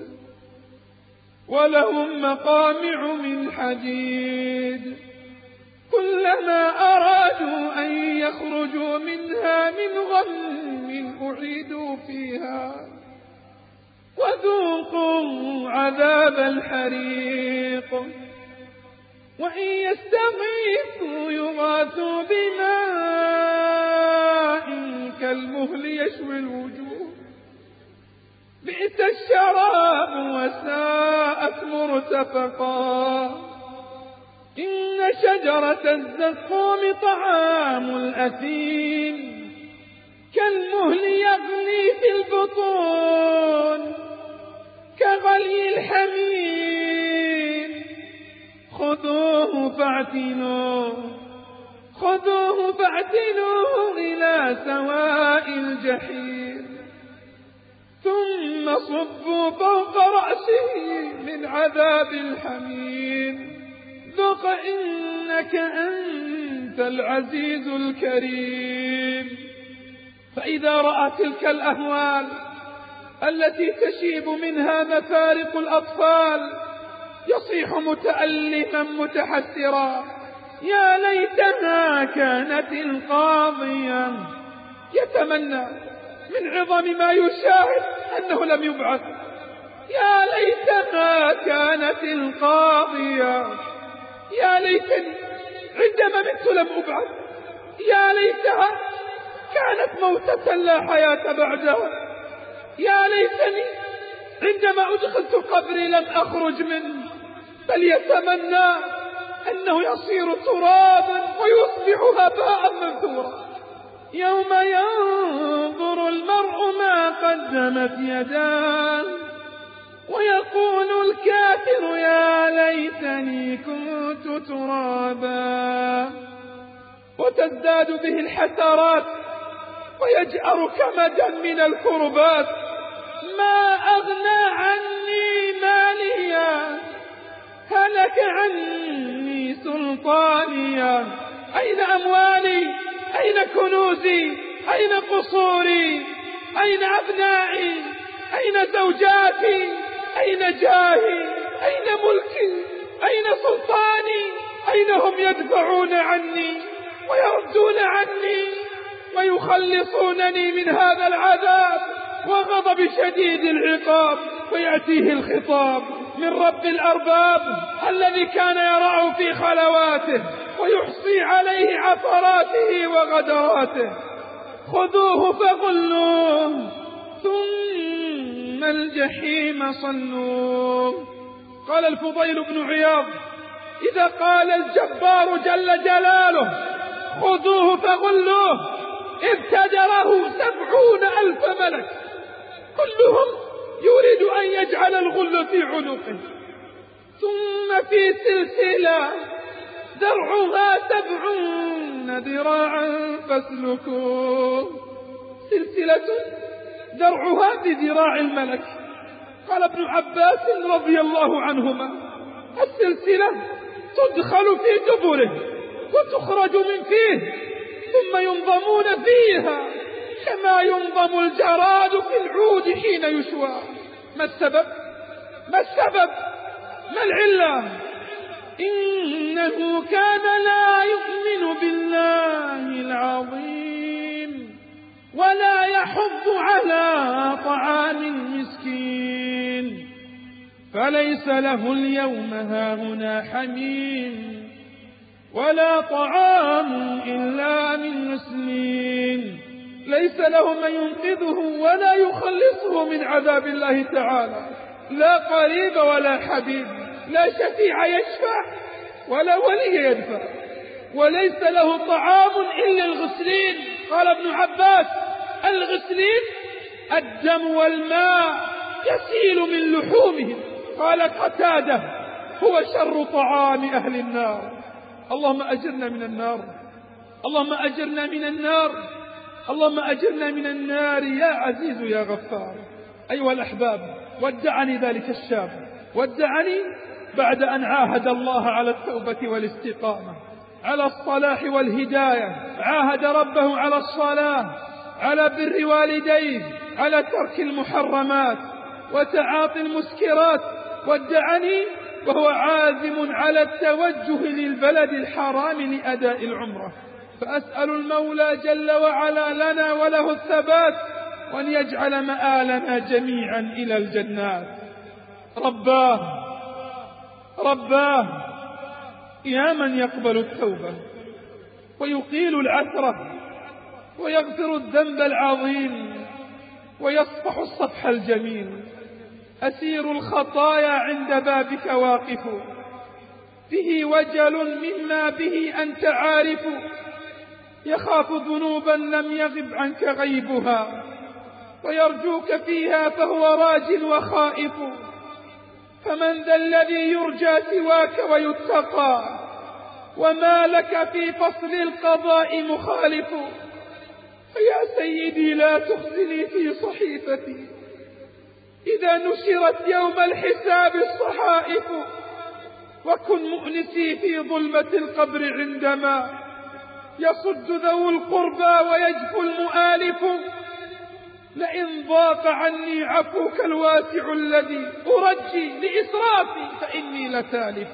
[SPEAKER 1] ولهم مقامع من حديد. كلما أرادوا أن يخرجوا منها من غم أعيدوا فيها وذوقوا عذاب الحريق. وإن يستغيثوا يغاثوا بماء كالمهل يشوي الوجوه، بئس الشراب وساءت مرتفقا. إن شجرة الزقوم طعام الأثيم، كالمهل يغلي في البطون كغلي الحميم. خذوه فاعتلوه إلى سواء الجحيم، ثم صبوا فوق رأسه من عذاب الحميم. ذق إنك أنت العزيز الكريم. فإذا رأى تلك الأهوال التي تشيب منها مفارق الأطفال، يصيح متألما متحسرا: يا ليتها كانت القاضية. يتمنى من عظم ما يشاهد أنه لم يبعث. يا ليتها كانت القاضية، يا ليتني عندما مت لم أبعث، يا ليتها كانت موتة لا حياة بعدها، يا ليتني عندما أدخلت قبري لم أخرج منه. بل يتمنى أنه يصير ترابا ويصبح هباء منثورا. يوم ينظر المرء ما قدمت يداه ويقول الكافر يا ليتني كنت ترابا، وتزداد به الحسرات ويجأر كمدا من الكربات. ما أغنى عني ماليا، هلك عني سلطانيا. أين أموالي؟ أين كنوزي؟ أين قصوري؟ أين أبنائي؟ أين زوجاتي؟ أين جاهي؟ أين ملكي؟ أين سلطاني؟ أين هم يدفعون عني ويردون عني ويخلصونني من هذا العذاب وغضب شديد العقاب؟ ويأتيه الخطاب من رب الأرباب الذي كان يرعى في خلواته ويحصي عليه عثراته وغدراته: خذوه فغلوه ثم الجحيم صلوه. قال الفضيل بن عياض: إذا قال الجبار جل جلاله خذوه فغلوه ابتدره 70,000 ملك، كلهم يريد أن يجعل الغل في عنقه، ثم في سلسلة ذرعها 70 ذراعا فاسلكوه. سلسلة ذرعها بذراع الملك. قال ابن عباس رضي الله عنهما: السلسلة تدخل في دبره وتخرج من فيه، ثم ينضمون فيها كما ينضم الجراد في العود حين يشوى. ما السبب؟ ما السبب؟ ما العلة؟ إنه كان لا يؤمن بالله العظيم ولا يحض على طعام المسكين، فليس له اليوم هاهنا حميم ولا طعام إلا من غسلين. ليس له من ينقذه ولا يخلصه من عذاب الله تعالى، لا قريب ولا حبيب، لا شفيع يشفع ولا ولي يدفع، وليس له طعام إلا الغسلين. قال ابن عباس: الغسلين الدم والماء يسيل من لحومهم. قال قتادة: هو شر طعام أهل النار. اللهم أجرنا من النار، اللهم أجرنا من النار، اللهم أجرنا من النار يا عزيز يا غفار. أيها الأحباب، ودعني ذلك الشاب، ودعني بعد أن عاهد الله على التوبة والاستقامة، على الصلاح والهداية، عاهد ربه على الصلاة، على بر والديه، على ترك المحرمات وتعاطي المسكرات. ودعني وهو عازم على التوجه للبلد الحرام لأداء العمرة. فأسأل المولى جل وعلا لنا وله الثبات، وأن يجعل مآلنا جميعا إلى الجنات. رباه يا من يقبل التوبة ويقيل العثرة ويغفر الذنب العظيم ويصفح الصفح الجميل، أسير الخطايا عند بابك واقف، به وجل مما به أنت عارف، يخاف ذنوبا لم يغب عنك غيبها، ويرجوك فيها فهو راج وخائف. فمن ذا الذي يرجى سواك ويتقى، وما لك في فصل القضاء مخالف. فيا سيدي لا تخزني في صحيفتي إذا نشرت يوم الحساب الصحائف، وكن مؤنسي في ظلمة القبر عندما يصد ذو القربى ويجفو المؤالف. لئن ضاق عني عفوك الواسع الذي أرجي لإسرافي فإني لتالف.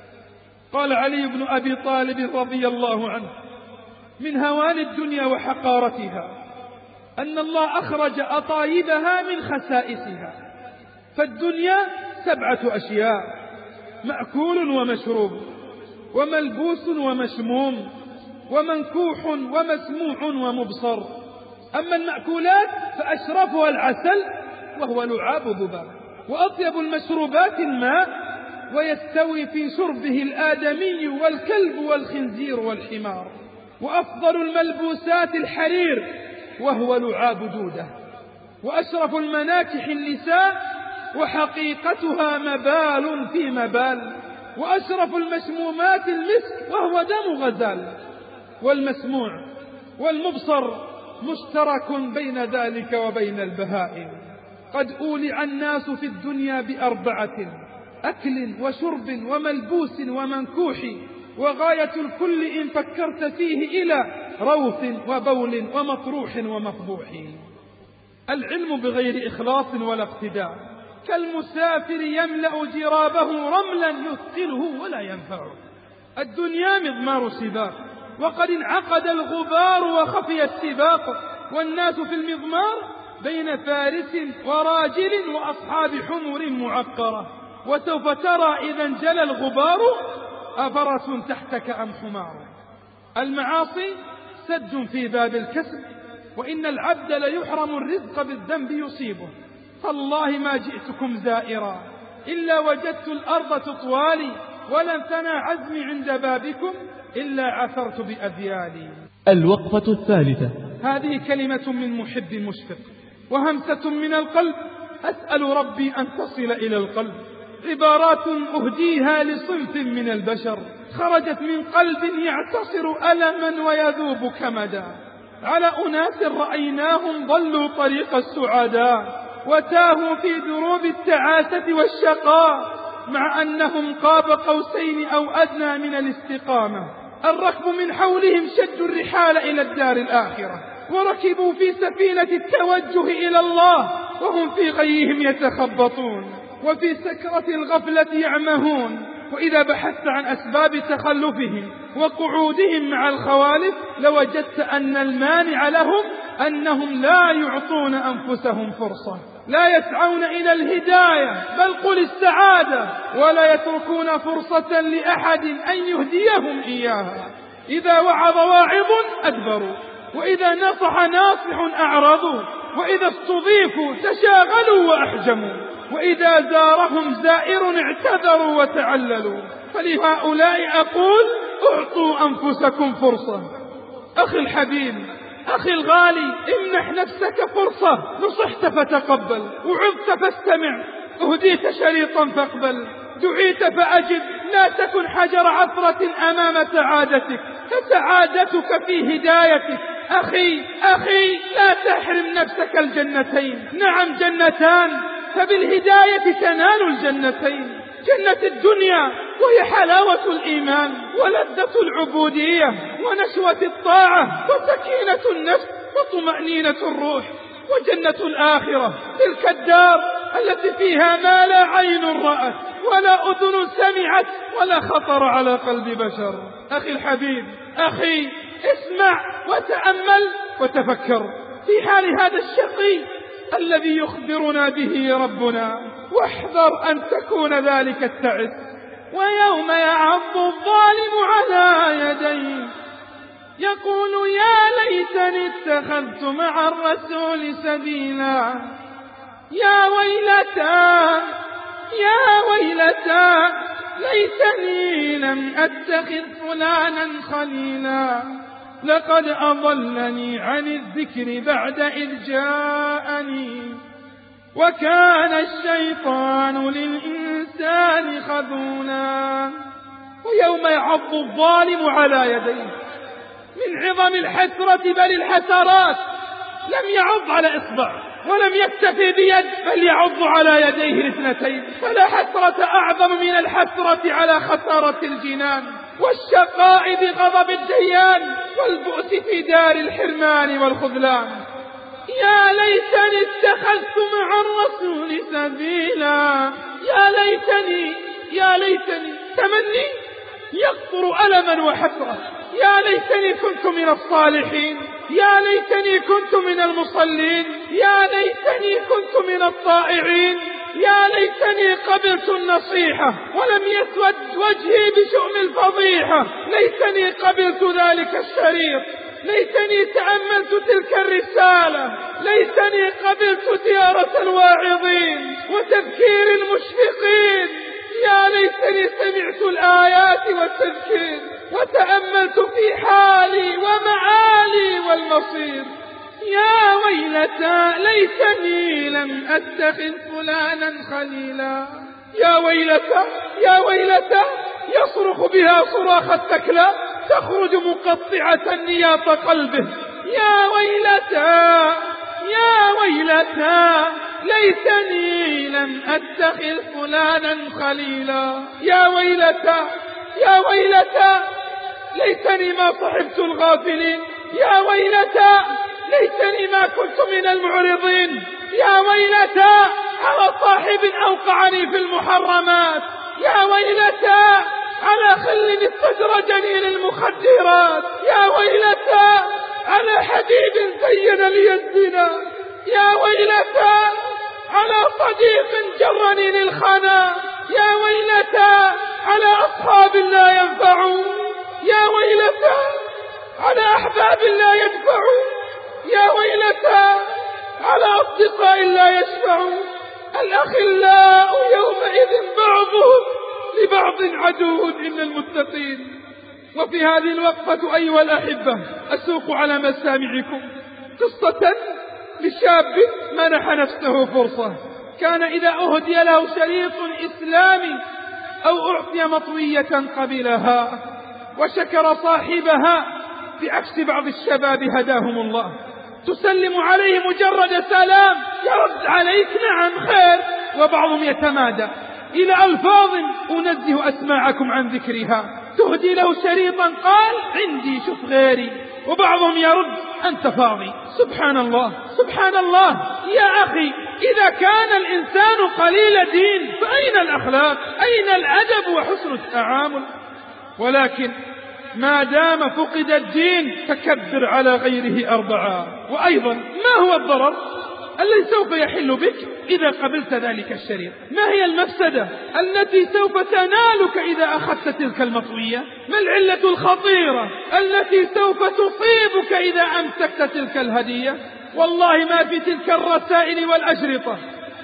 [SPEAKER 1] قال علي بن أبي طالب رضي الله عنه: من هوان الدنيا وحقارتها أن الله أخرج أطايبها من خسائسها. فالدنيا 7 أشياء: مأكول ومشروب، وملبوس ومشموم، ومنكوح ومسموع ومبصر. أما المأكولات فأشرفها العسل وهو لعاب ذباب، وأطيب المشروبات الماء، ويستوي في شربه الآدمي والكلب والخنزير والحمار. وأفضل الملبوسات الحرير وهو لعاب دودة. وأشرف المناكح النساء وحقيقتها مبال في مبال. وأشرف المشمومات المسك وهو دم غزال. والمسموع والمبصر مشترك بين ذلك وبين البهائم. قد أولع الناس في الدنيا ب4: أكل وشرب وملبوس ومنكوح، وغاية الكل إن فكرت فيه إلى روث وبول ومطروح ومفضوح. العلم بغير إخلاص ولا اقتداء كالمسافر يملأ جرابه رملا يثقله ولا ينفعه. الدنيا مضمار سباق، وقد انعقد الغبار وخفي السباق، والناس في المضمار بين فارس وراجل وأصحاب حمر معقرة. وسوف ترى إذا انجلى الغبار أفرس تحتك أم حمار. المعاصي سد في باب الكسب، وإن العبد ليحرم الرزق بالذنب يصيبه. فالله ما جئتكم زائرا إلا وجدت الأرض تطوالي، ولن ثنى عزمي عند بابكم إلا عثرت بأذيالي.
[SPEAKER 2] الوقفة الثالثة.
[SPEAKER 1] هذه كلمة من محب مشفق، وهمسة من القلب أسأل ربي أن تصل إلى القلب. عبارات أهديها لصنف من البشر خرجت من قلب يعتصر ألما ويذوب كمدا، على أناس رأيناهم ضلوا طريق السعداء وتاهوا في دروب التعاسة والشقاء، مع أنهم قاب قوسين أو أدنى من الاستقامة. الركب من حولهم شدوا الرحال إلى الدار الآخرة، وركبوا في سفينة التوجه إلى الله وهم في غيهم يتخبطون، وفي سكرة الغفلة يعمهون. وإذا بحثت عن أسباب تخلفهم وقعودهم مع الخوالف لوجدت أن المانع لهم أنهم لا يعطون أنفسهم فرصة، لا يسعون إلى الهداية بل قل السعادة، ولا يتركون فرصة لأحد أن يهديهم إياها. إذا وعظ واعظ أدبروا، وإذا نصح ناصح أعرضوا، وإذا استضيفوا تشاغلوا وأحجموا، وإذا زارهم زائر اعتذروا وتعللوا. فلهؤلاء أقول: اعطوا أنفسكم فرصة. أخي الحبيب، أخي الغالي، امنح نفسك فرصة. نصحت فتقبل، وعظت فاستمع، أهديت شريطا فاقبل، دعيت فأجب. لا تكن حجر عثرة أمام سعادتك، فسعادتك في هدايتك. أخي لا تحرم نفسك الجنتين. نعم جنتان، فبالهداية تنال الجنتين: جنة الدنيا وهي حلاوة الإيمان ولذة العبودية ونشوة الطاعة وسكينة النفس وطمأنينة الروح، وجنة الآخرة تلك الدار التي فيها ما لا عين رأت ولا أذن سمعت ولا خطر على قلب بشر. أخي الحبيب، أخي اسمع وتأمل وتفكر في حال هذا الشقي الذي يخبرنا به ربنا، واحذر أن تكون ذلك التعس. ويوم يعض الظالم على يديه يقول يا ليتني اتخذت مع الرسول سبيلا، يا ويلتى ليتني لم أتخذ فلانا خليلا، لقد أضلني عن الذكر بعد إذ جاءني، وكان الشيطان للإنسان خذولا. ويوم يعض الظالم على يديه، من عظم الحسرة بل الحسرات، لم يعض على إصبع ولم يكتفي بيد بل يعض على يديه الاثنتين. فلا حسرة أعظم من الحسرة على خسارة الجنان والشقاء بغضب الديان والبؤس في دار الحرمان والخذلان. يا ليتني اتخذت مع الرسول سبيلا. يا ليتني تمني يقطر ألما وحسرة. يا ليتني كنت من الصالحين، يا ليتني كنت من المصلين، يا ليتني كنت من الطائعين، يا ليتني قبلت النصيحة ولم يسود وجهي بشؤم الفضيحة، ليتني قبلت ذلك الشريط، ليتني تأملت تلك الرسالة، ليتني قبلت زيارة الواعظين وتذكير المشفقين، يا ليتني سمعت الآيات والتذكير وتأملت في حالي ومعالي والمصير. يا ويلتى ليتني لم أتخذ فلانا خليلا. يا ويلتى يصرخ بها صراخ التكلى تخرج مقطعة نياط قلبه. يا ويلتى ليتني لم أتخذ فلانا خليلا. يا ويلتى ليتني ما صحبت الغافلين. يا ويلتى ليتني ما كنت من المعرضين. يا ويلتى على صاحب أوقعني في المحرمات. يا ويلتى على خل استدرجني للمخدرات. يا ويلتى على حبيب زين لي الزنا. يا ويلتى على صديق جرني للخنا. يا ويلتى على أصحاب لا ينفعون. يا ويلتى على أحباب لا يدفعون. يا ويلتى على أصدقاء لا يشفعون. الأخلاء يومئذ بعضهم لبعض عدو إلا المتقين. وفي هذه الوقفة أيها الأحبة أسوق على مسامعكم قصة لشاب منح نفسه فرصة. كان إذا أهدي له شريط إسلامي أو أعطي مطوية قبلها وشكر صاحبها، بعكس بعض الشباب هداهم الله تسلم عليه مجرد سلام يرد عليك نعم خير، وبعضهم يتمادى إلى ألفاظ أنزه أسماعكم عن ذكرها. تهدي له شريطا قال عندي شوف غيري، وبعضهم يرد أنت فاضي. سبحان الله يا أخي، إذا كان الإنسان قليل دين فأين الأخلاق؟ أين الأدب وحسن التعامل؟ ولكن ما دام فقد الدين فكبر على غيره أربعة. وأيضا ما هو الضرر الذي سوف يحل بك إذا قبلت ذلك الشريط؟ ما هي المفسدة التي سوف تنالك إذا أخذت تلك المطوية؟ ما العلة الخطيرة التي سوف تصيبك إذا أمسكت تلك الهدية؟ والله ما في تلك الرسائل والأشرطة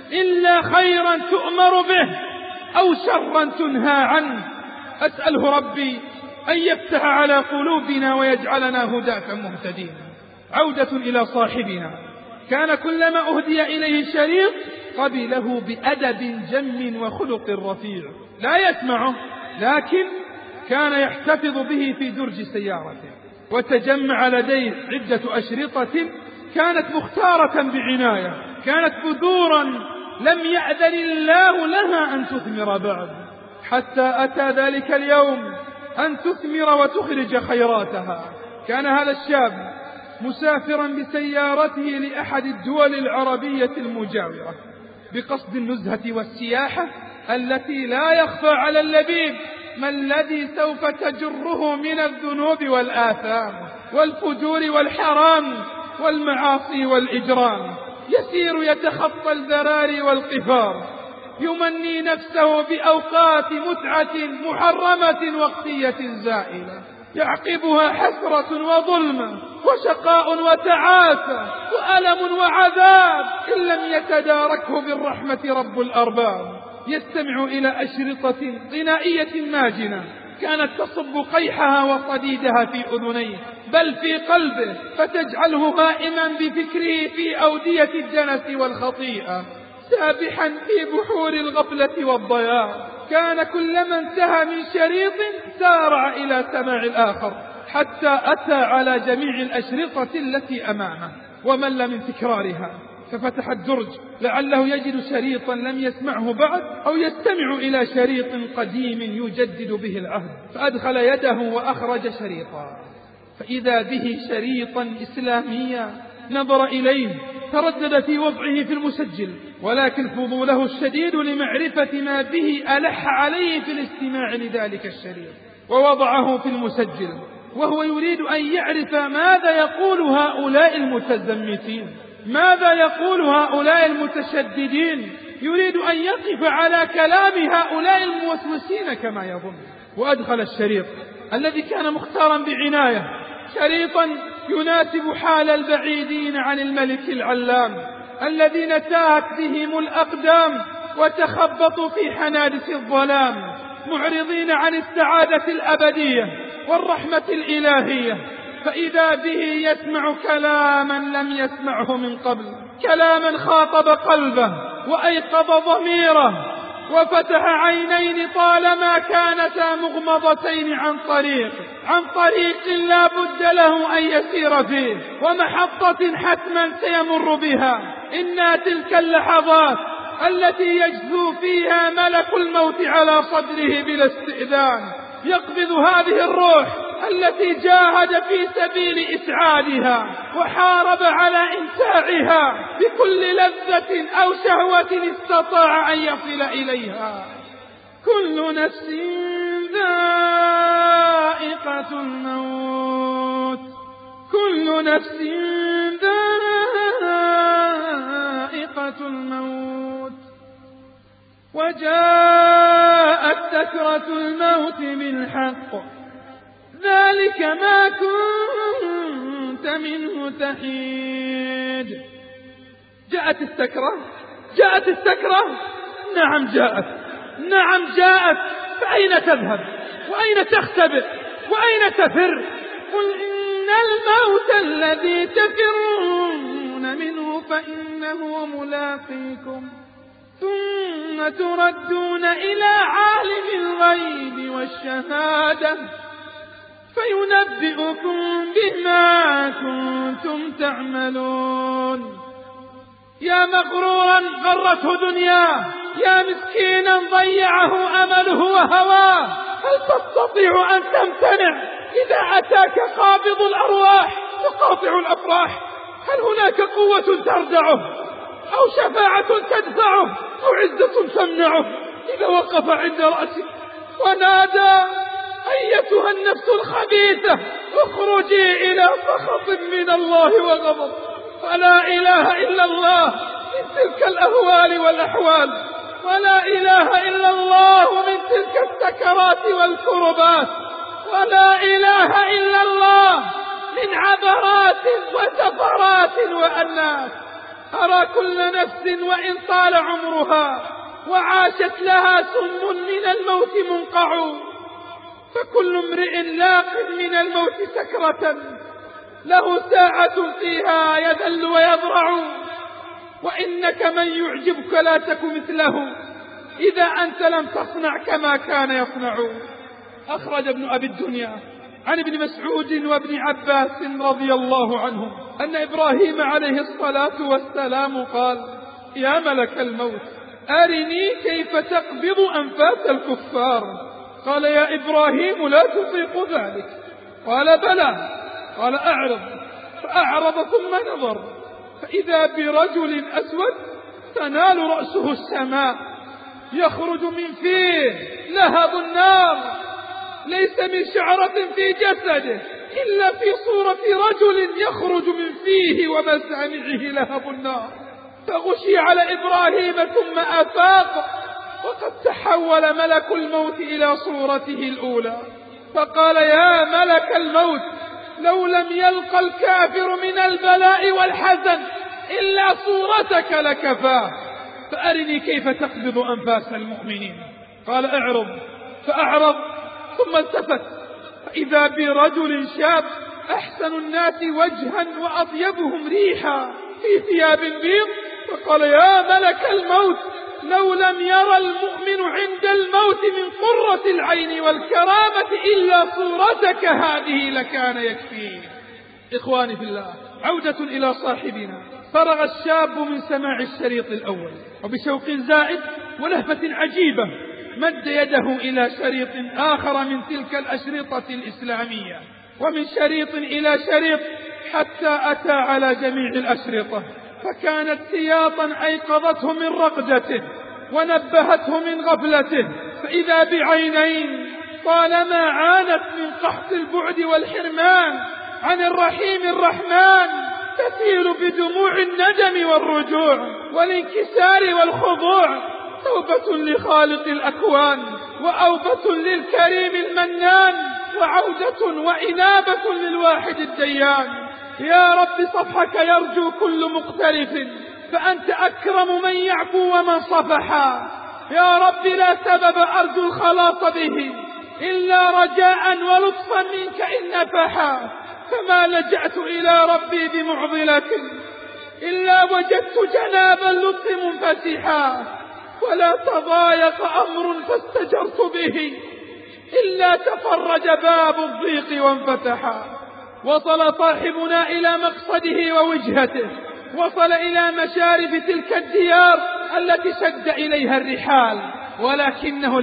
[SPEAKER 1] إلا خيرا تؤمر به أو شرا تنهى عنه. أسأله ربي أن يفتح على قلوبنا ويجعلنا هداة مهتدين. عودة إلى صاحبنا، كان كلما أهدي إليه شريط قبله بأدب جم وخلق رفيع، لا يسمعه لكن كان يحتفظ به في درج سيارته. وتجمع لديه عدة أشرطة كانت مختارة بعناية، كانت بذورا لم يأذن الله لها أن تثمر بعد، حتى أتى ذلك اليوم أن تثمر وتخرج خيراتها. كان هذا الشاب مسافرا بسيارته لأحد الدول العربية المجاورة بقصد النزهة والسياحة التي لا يخفى على اللبيب ما الذي سوف تجره من الذنوب والآثام والفجور والحرام والمعاصي والإجرام. يسير يتخطى الذراري والقفار، يمني نفسه بأوقات متعة محرمة وقتية زائلة، يعقبها حسرة وظلمة وشقاء وتعاسة وألم وعذاب إن لم يتداركه بالرحمة رب الأرباب. يستمع إلى أشرطة غنائية ماجنة كانت تصب قيحها وصديدها في أذنيه بل في قلبه، فتجعله هائما بفكره في أودية الدنس والخطيئة، سابحا في بحور الغفلة والضياع. كان كلما انتهى من شريط سارع إلى سماع الآخر حتى أتى على جميع الأشرطة التي أمامه ومل من تكرارها، ففتح الدرج لعله يجد شريطا لم يسمعه بعد أو يستمع إلى شريط قديم يجدد به العهد، فأدخل يده وأخرج شريطا، فإذا به شريطا إسلاميا نظر إليه تردد في وضعه في المسجل، ولكن فضوله الشديد لمعرفة ما به ألح عليه في الاستماع لذلك الشريط، ووضعه في المسجل وهو يريد أن يعرف ماذا يقول هؤلاء المتزمتين، ماذا يقول هؤلاء المتشددين، يريد أن يقف على كلام هؤلاء الموسوسين كما يظن. وأدخل الشريط الذي كان مختارا بعناية، شريطا يناسب حال البعيدين عن الملك العلام الذين تاهت بهم الأقدام وتخبطوا في حنادس الظلام، معرضين عن السعادة الأبدية والرحمة الإلهية، فإذا به يسمع كلاما لم يسمعه من قبل، كلاما خاطب قلبه وأيقظ ضميره وفتح عينين طالما كانتا مغمضتين عن طريق لا بد له أن يسير فيه، ومحطة حتما سيمر بها. إنها تلك اللحظات التي يجثو فيها ملك الموت على صدره بلا استئذان، يقبض هذه الروح التي جاهد في سبيل إسعادها وحارب على إمتاعها بكل لذة أو شهوة استطاع أن يصل إليها. كل نفس ذائقة الموت، كل نفس ذائقة الموت، وجاءت سكرة الموت بالحق، ذلك ما كنت منه تحيد. جاءت السكرة، نعم جاءت، فأين تذهب وأين تختبئ وأين تفر؟ قل إن الموت الذي تفرون منه فإنه ملاقيكم، ثم تردون إلى عالم الغيب والشهادة فينبئكم بما كنتم تعملون. يا مغرورا غرته دنياه، يا مسكينا ضيعه أمله وهواه، هل تستطيع أن تمتنع إذا أتاك قابض الأرواح وقاطع الأفراح؟ هل هناك قوة تردعه أو شفاعة تدفعه أو عزة تمنعه إذا وقف عند رأسك ونادى أيتها النفس الخبيثة اخرجي إلى سخط من الله وغضب؟ فلا إله إلا الله من تلك الأهوال والأحوال، ولا إله إلا الله من تلك السكرات والكربات، ولا إله إلا الله من عبرات وسفرات وأنات. أرى كل نفس وإن طال عمرها وعاشت لها سم من الموت منقع، فكل امرئ لاق من الموت سكرة، له ساعة فيها يذل ويضرع. وإنك من يعجبك لا تك مثله إذا أنت لم تصنع كما كان يصنع. أخرج ابن أبي الدنيا عن ابن مسعود وابن عباس رضي الله عنهم أن إبراهيم عليه الصلاة والسلام قال: يا ملك الموت أرني كيف تقبض أنفاس الكفار. قال: يا إبراهيم لا تطيق ذلك. قال: بلى. قال: أعرض. فأعرض ثم نظر، فإذا برجل أسود تنال رأسه السماء، يخرج من فيه لهب النار، ليس من شعرة في جسده إلا في صورة رجل يخرج من فيه ومسامعه لهب النار. فغشي على إبراهيم ثم أفاق، وقد تحول ملك الموت إلى صورته الأولى، فقال: يا ملك الموت لو لم يلقى الكافر من البلاء والحزن إلا صورتك لكفاه، فأرني كيف تقبض أنفاس المؤمنين. قال: أعرض. فأعرض ثم التفت، فإذا برجل شاب أحسن الناس وجها وأطيبهم ريحا في ثياب بيض، فقال: يا ملك الموت لو لم يرى المؤمن عند الموت من قرة العين والكرامة إلا صورتك هذه لكان يكفيه. إخواني في الله، عودة إلى صاحبنا. فرغ الشاب من سماع الشريط الأول، وبشوق زائد ولهفة عجيبة مد يده إلى شريط آخر من تلك الأشرطة الإسلامية، ومن شريط إلى شريط حتى أتى على جميع الأشرطة، فكانت سياطا أيقظته من رقدته ونبهته من غفلته، فإذا بعينين طالما عانت من قحط البعد والحرمان عن الرحيم الرحمن تسيل بدموع الندم والرجوع والانكسار والخضوع، توبة لخالق الأكوان وأوبة للكريم المنان وعودة وإنابة للواحد الديان. يا رب صفحك يرجو كل مقترف، فأنت أكرم من يعفو ومن صفحا. يا رب لا سبب أرجو الخلاص به إلا رجاء ولطفا منك إن نفحا، فما لجأت إلى ربي بمعضلة إلا وجدت جناب اللطف منفتحا، ولا تضايق أمر فاستجرت به إلا تفرج باب الضيق وانفتحا. وصل صاحبنا إلى مقصده ووجهته، وصل إلى مشارف تلك الديار التي شد إليها الرحال، ولكنه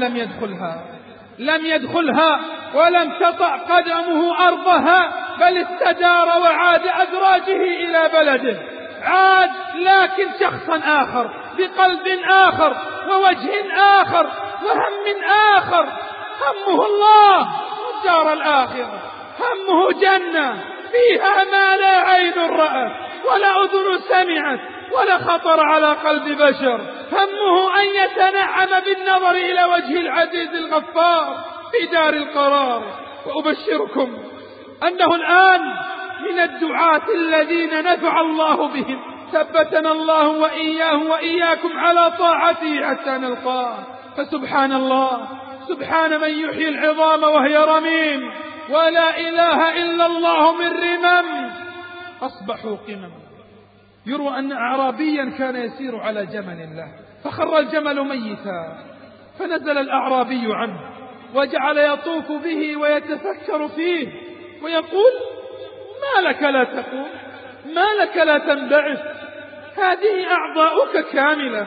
[SPEAKER 1] لم يدخلها ولم تطع قدمه أرضها، بل استدار وعاد أدراجه إلى بلده. عاد لكن شخصا آخر بقلب آخر ووجه آخر وهم آخر، همه الله والدار الآخرة، همه جنة فيها ما لا عين رأت ولا أذن سمعت ولا خطر على قلب بشر، همه أن يتنعم بالنظر إلى وجه العزيز الغفار في دار القرار. وأبشركم أنه الآن من الدعاة الذين نفع الله بهم، ثبتنا الله وإياه وإياكم على طاعته حتى نلقاه. فسبحان الله، سبحان من يحيي العظام وهي رميم، ولا إله إلا الله من رمم أصبحوا قمم. يروى أن أعرابيا كان يسير على جمل له، فخر الجمل ميتا، فنزل الأعرابي عنه وجعل يطوف به ويتفكر فيه ويقول: ما لك لا تقوم؟ ما لك لا تنبعث؟ هذه أعضاؤك كاملة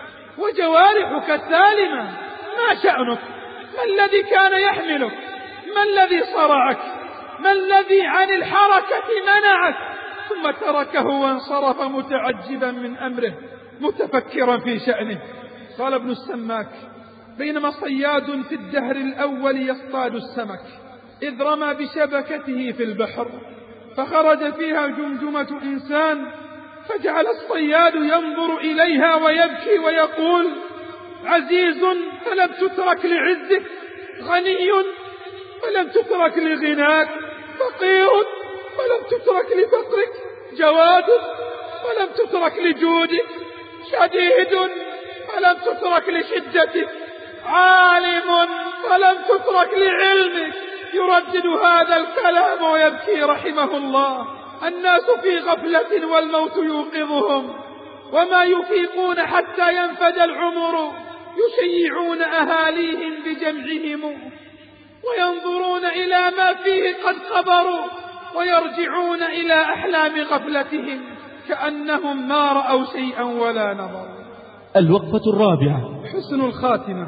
[SPEAKER 1] وجوارحك سالمة، ما شأنك؟ ما الذي كان يحملك؟ ما الذي صرعك؟ ما الذي عن الحركة منعك؟ ثم تركه وانصرف متعجبا من أمره متفكرا في شأنه. قال ابن السماك: بينما صياد في الدهر الأول يصطاد السمك، إذ رمى بشبكته في البحر، فخرج فيها جمجمة إنسان، فجعل الصياد ينظر إليها ويبكي ويقول: عزيز فلم تترك لعزك، غني فلم تترك لغناك، فقير فلم تترك لفقرك، جواد فلم تترك لجودك، شديد فلم تترك لشدتك، عالم فلم تترك لعلمك. يردد هذا الكلام ويبكي رحمه الله. الناس في غفلة والموت يوقظهم، وما يفيقون حتى ينفد العمر، يشيعون أهاليهم بجمعهم وينظرون إلى ما فيه قد خبروا، ويرجعون إلى أحلام غفلتهم كأنهم ما رأوا شيئا ولا نظروا.
[SPEAKER 2] الوقفة الرابعة:
[SPEAKER 1] حسن الخاتمة.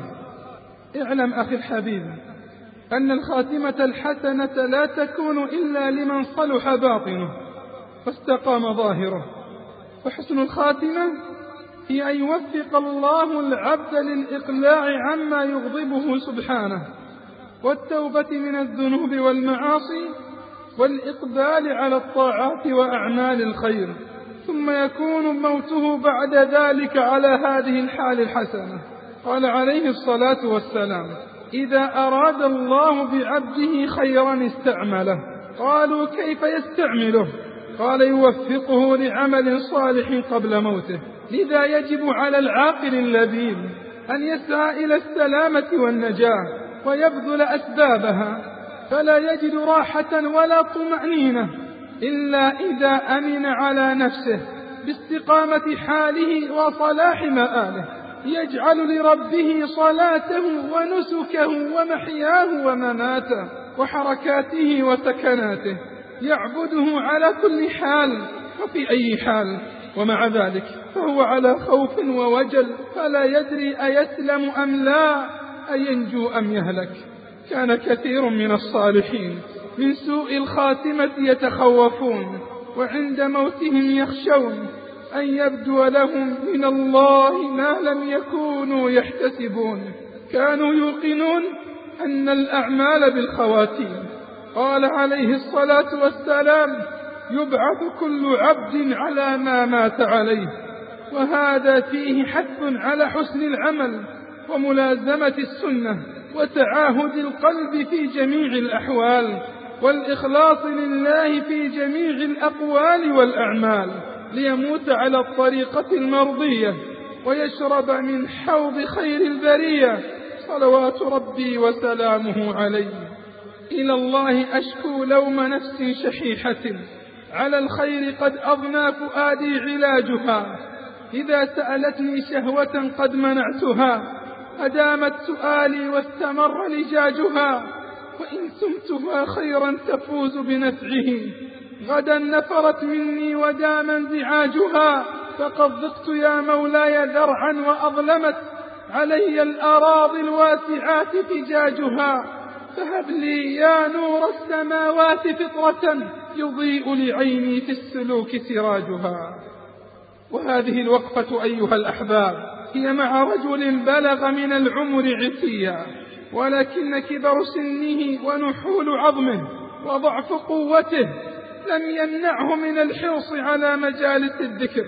[SPEAKER 1] اعلم أخي الحبيب أن الخاتمة الحسنة لا تكون إلا لمن صلح باطنه فاستقام ظاهره. فحسن الخاتمة هي أن يوفق الله العبد للإقلاع عما يغضبه سبحانه، والتوبة من الذنوب والمعاصي، والإقبال على الطاعات وأعمال الخير، ثم يكون موته بعد ذلك على هذه الحال الحسنة. قال عليه الصلاة والسلام: إذا أراد الله بعبده خيرا استعمله. قالوا: كيف يستعمله؟ قال: يوفقه لعمل صالح قبل موته. لذا يجب على العاقل اللبيب أن يسعى إلى السلامة والنجاة ويبذل أسبابها، فلا يجد راحة ولا طمأنينة إلا إذا أمن على نفسه باستقامة حاله وصلاح مآله، يجعل لربه صلاته ونسكه ومحياه ومماته وحركاته وسكناته، يعبده على كل حال وفي أي حال، ومع ذلك فهو على خوف ووجل، فلا يدري أيسلم أم لا، أينجو أم يهلك. كان كثير من الصالحين من سوء الخاتمة يتخوفون وعند موتهم يخشون أن يبدو لهم من الله ما لم يكونوا يحتسبون. كانوا يوقنون أن الأعمال بالخواتيم. قال عليه الصلاة والسلام: يبعث كل عبد على ما مات عليه. وهذا فيه حث على حسن العمل وملازمة السنة وتعاهد القلب في جميع الأحوال، والإخلاص لله في جميع الأقوال والأعمال، ليموت على الطريقة المرضية ويشرب من حوض خير البرية صلوات ربي وسلامه عليه. إلى الله أشكو لوم نفس شحيحة على الخير قد أضنى فؤادي علاجها. إذا سألتني شهوة قد منعتها أدامت سؤالي واستمر لجاجها. وإن سمتها خيرا تفوز بنفعه غدا نفرت مني ودام انزعاجها. فقد ضقت يا مولاي ذرعا وأظلمت علي الأراضي الواسعات فجاجها. فهب لي يا نور السماوات فطرة يضيء لعيني في السلوك سراجها. وهذه الوقفة أيها الأحباب هي مع رجل بلغ من العمر عتيا، ولكن كبر سنه ونحول عظمه وضعف قوته لم يمنعه من الحرص على مجالس الذكر،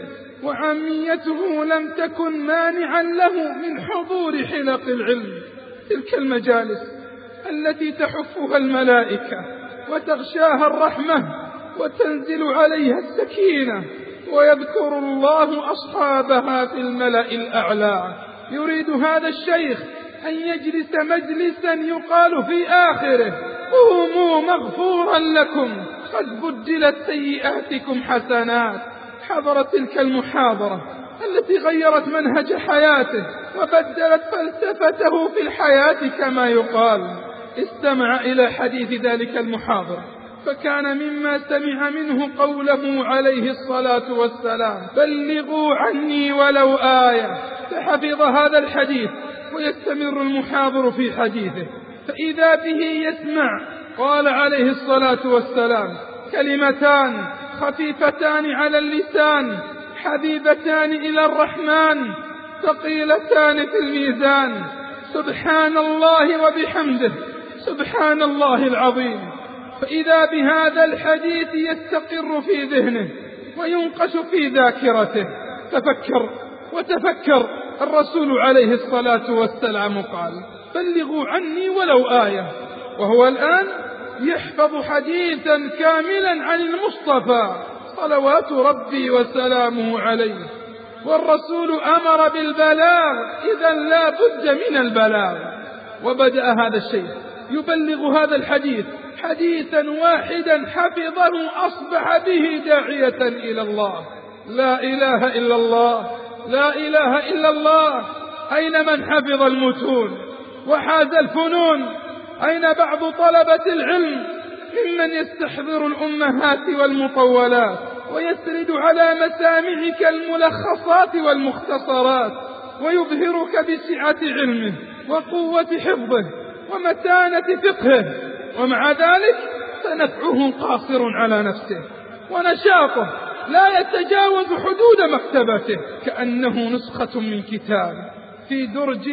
[SPEAKER 1] وعاميته لم تكن مانعا له من حضور حلق العلم، تلك المجالس التي تحفها الملائكة وتغشاها الرحمة وتنزل عليها السكينة ويذكر الله أصحابها في الملأ الأعلى. يريد هذا الشيخ أن يجلس مجلسا يقال في آخره: قوموا مغفورا لكم قد بدلت سيئاتكم حسنات. حضر تلك المحاضرة التي غيرت منهج حياته وبدلت فلسفته في الحياة كما يقال. استمع إلى حديث ذلك المحاضر، فكان مما سمع منه قوله عليه الصلاة والسلام: بلغوا عني ولو آية. فحفظ هذا الحديث ويستمر المحاضر في حديثه، فإذا به يسمع قال عليه الصلاة والسلام: كلمتان خفيفتان على اللسان حبيبتان إلى الرحمن ثقيلتان في الميزان، سبحان الله وبحمده سبحان الله العظيم. فإذا بهذا الحديث يستقر في ذهنه وينقش في ذاكرته. تفكر وتفكر، الرسول عليه الصلاة والسلام قال: بلغوا عني ولو آية، وهو الآن يحفظ حديثا كاملا عن المصطفى صلوات ربي وسلامه عليه. والرسول أمر بالبلاغ، إذا لا بد من البلاغ. وبدأ هذا الشيء يبلغ هذا الحديث حديثا واحدا حفظه أصبح به داعية إلى الله. لا إله إلا الله، لا إله إلا الله. أين من حفظ المتون وحاز الفنون؟ أين بعض طلبة العلم ممن يستحضر الأمهات والمطولات ويسرد على مسامعك الملخصات والمختصرات ويبهرك بسعة علمه وقوة حفظه ومتانة فقهه، ومع ذلك فنفعه قاصر على نفسه ونشاطه لا يتجاوز حدود مكتبته، كأنه نسخة من كتاب في درج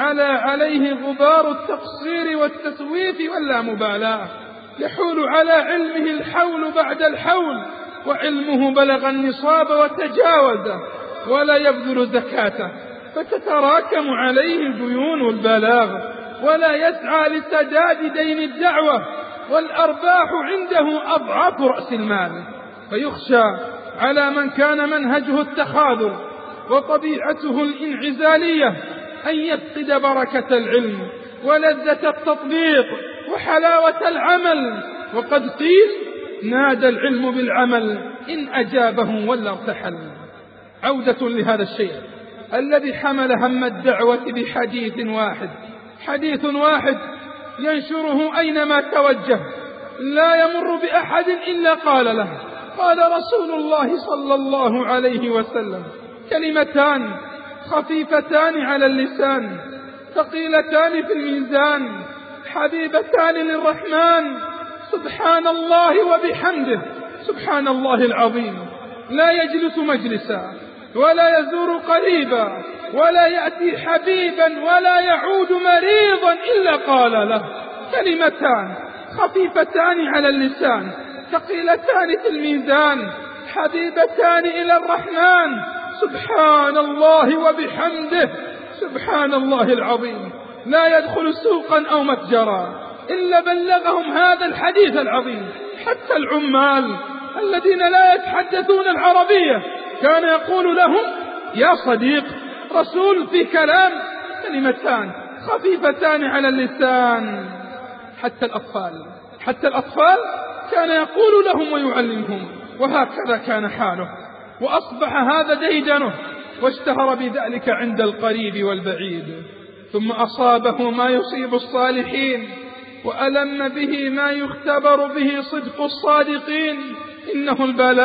[SPEAKER 1] عليه غبار التقصير والتسويف واللامبالاة. يحول على علمه الحول بعد الحول، وعلمه بلغ النصاب وتجاوزه، ولا يبذل زكاته، فتتراكم عليه الديون والبلاغ، ولا يسعى لسداد دين الدعوة، والأرباح عنده أضعاف رأس المال. فيخشى على من كان منهجه التخاذل وطبيعته الانعزالية أن يفقد بركة العلم ولذة التطبيق وحلاوة العمل. وقد قيل: نادى العلم بالعمل إن أجابه ولا ارتحل. عودة لهذا الشيء الذي حمل هم الدعوة بحديث واحد، حديث واحد ينشره أينما توجه، لا يمر بأحد إلا قال له: قال رسول الله صلى الله عليه وسلم: كلمتان خفيفتان على اللسان ثقيلتان في الميزان حبيبتان للرحمن، سبحان الله وبحمده سبحان الله العظيم، لا يجلس مجلسا ولا يزور قريبا ولا يأتي حبيبا ولا يعود مريضا إلا قال له كلمتان خفيفتان على اللسان ثقيلتان في الميزان حبيبتان إلى الرحمن، سبحان الله وبحمده، سبحان الله العظيم. لا يدخل سوقا أو متجرا إلا بلغهم هذا الحديث العظيم. حتى العمال الذين لا يتحدثون العربية كان يقول لهم يا صديق رسول في كلام، كلمتان خفيفتان على اللسان. حتى الأطفال كان يقول لهم ويعلمهم، وهكذا كان حاله، وأصبح هذا ديدنه، واشتهر بذلك عند القريب والبعيد. ثم أصابه ما يصيب الصالحين، وألم به ما يختبر به صدق الصادقين. إنه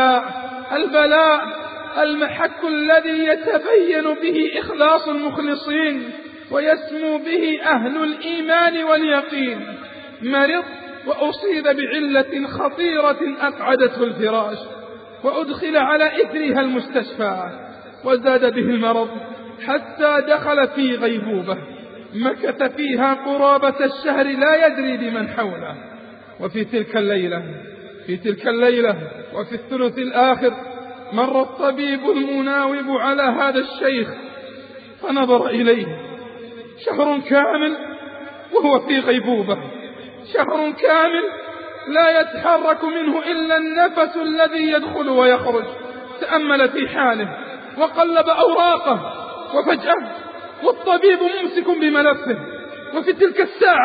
[SPEAKER 1] البلاء المحك الذي يتبين به إخلاص المخلصين ويسمو به أهل الإيمان واليقين. مرض وأصيب بعلة خطيرة أقعدته الفراش، وأدخل على إثرها المستشفى، وزاد به المرض حتى دخل في غيبوبة مكث فيها قرابة الشهر لا يدري بمن حوله. وفي تلك الليلة وفي الثلث الآخر مر الطبيب المناوب على هذا الشيخ فنظر إليه. شهر كامل وهو في غيبوبة، شهر كامل لا يتحرك منه إلا النفس الذي يدخل ويخرج. تأمل في حاله وقلب أوراقه، وفجأة والطبيب ممسك بملفه، وفي تلك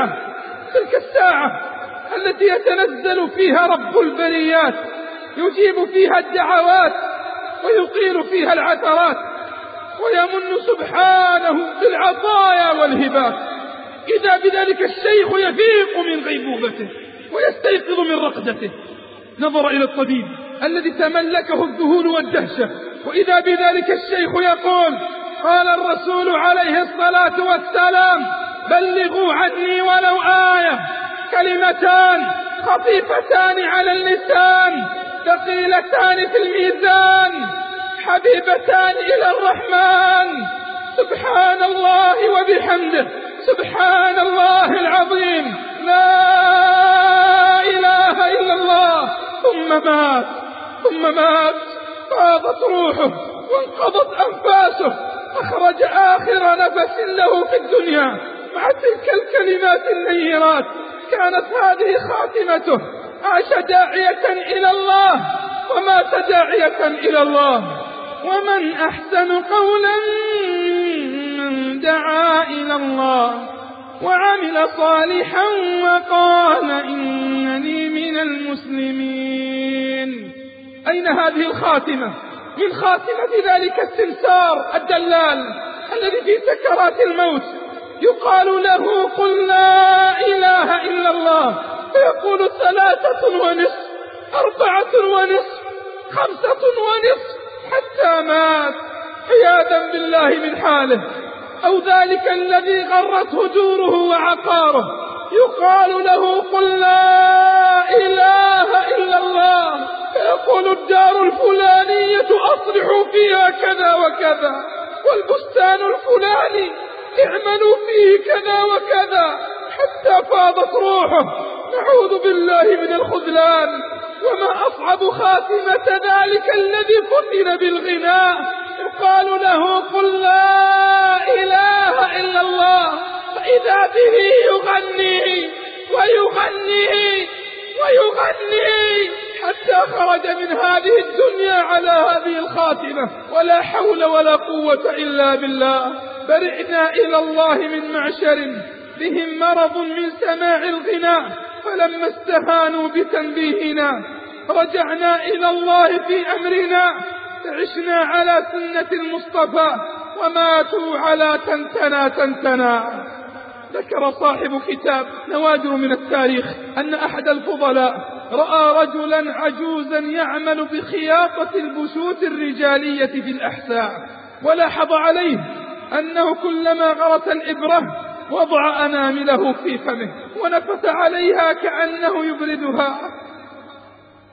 [SPEAKER 1] الساعة التي يتنزل فيها رب البريات يجيب فيها الدعوات ويطيل فيها العثرات ويمن سبحانه بالعطايا والهبات، إذا بذلك الشيخ يفيق من غيبوبته ويستيقظ من رقدته. نظر إلى الطبيب الذي تملكه الذهول والدهشة، وإذا بذلك الشيخ يقول: قال الرسول عليه الصلاة والسلام: بلغوا عني ولو آية، كلمتان خفيفتان على اللسان ثقيلتان في الميزان حبيبتان إلى الرحمن، سبحان الله وبحمده، سبحان الله العظيم، لا إله إلا الله. ثم مات فاضت روحه وانقضت أنفاسه، أخرج آخر نفس له في الدنيا مع تلك الكلمات النيرات. كانت هذه خاتمته، عاش داعية إلى الله ومات داعية إلى الله. ومن أحسن قولا من دعا إلى الله وعمل صالحا وقال إنني من المسلمين. أين هذه الخاتمة؟ من خاتمة ذلك السمسار الدلال الذي في سكرات الموت يقال له: قل لا إله إلا الله، فيقول 3 ونصف، 4 ونصف، 5 ونصف، حتى مات عياذا بالله من حاله. أو ذلك الذي غرته دوره وعقاره يقال له: قل لا إله إلا الله، فيقول الدار الفلانية أصلحوا فيها كذا وكذا، والبستان الفلاني اعملوا فيه كذا وكذا، حتى فاضت روحه. نعوذ بالله من الخذلان. وما أصعب خاتمة ذلك الذي فتن بالغناء، يقال له: قل لا إله إلا الله، فإذا به يغني ويغني ويغني حتى خرج من هذه الدنيا على هذه الخاتمة. ولا حول ولا قوة إلا بالله. برئنا إلى الله من معشر بهم مرض من سماع الغناء، فلما استهانوا بتنبيهنا رجعنا إلى الله في أمرنا، عشنا على سنة المصطفى وماتوا على تنتنا. ذكر صاحب كتاب نوادر من التاريخ أن أحد الفضلاء رأى رجلا عجوزا يعمل بخياطة البسوت الرجالية في الأحساء، ولاحظ عليه أنه كلما غرس الإبرة وضع أنامله في فمه ونفث عليها كأنه يبردها،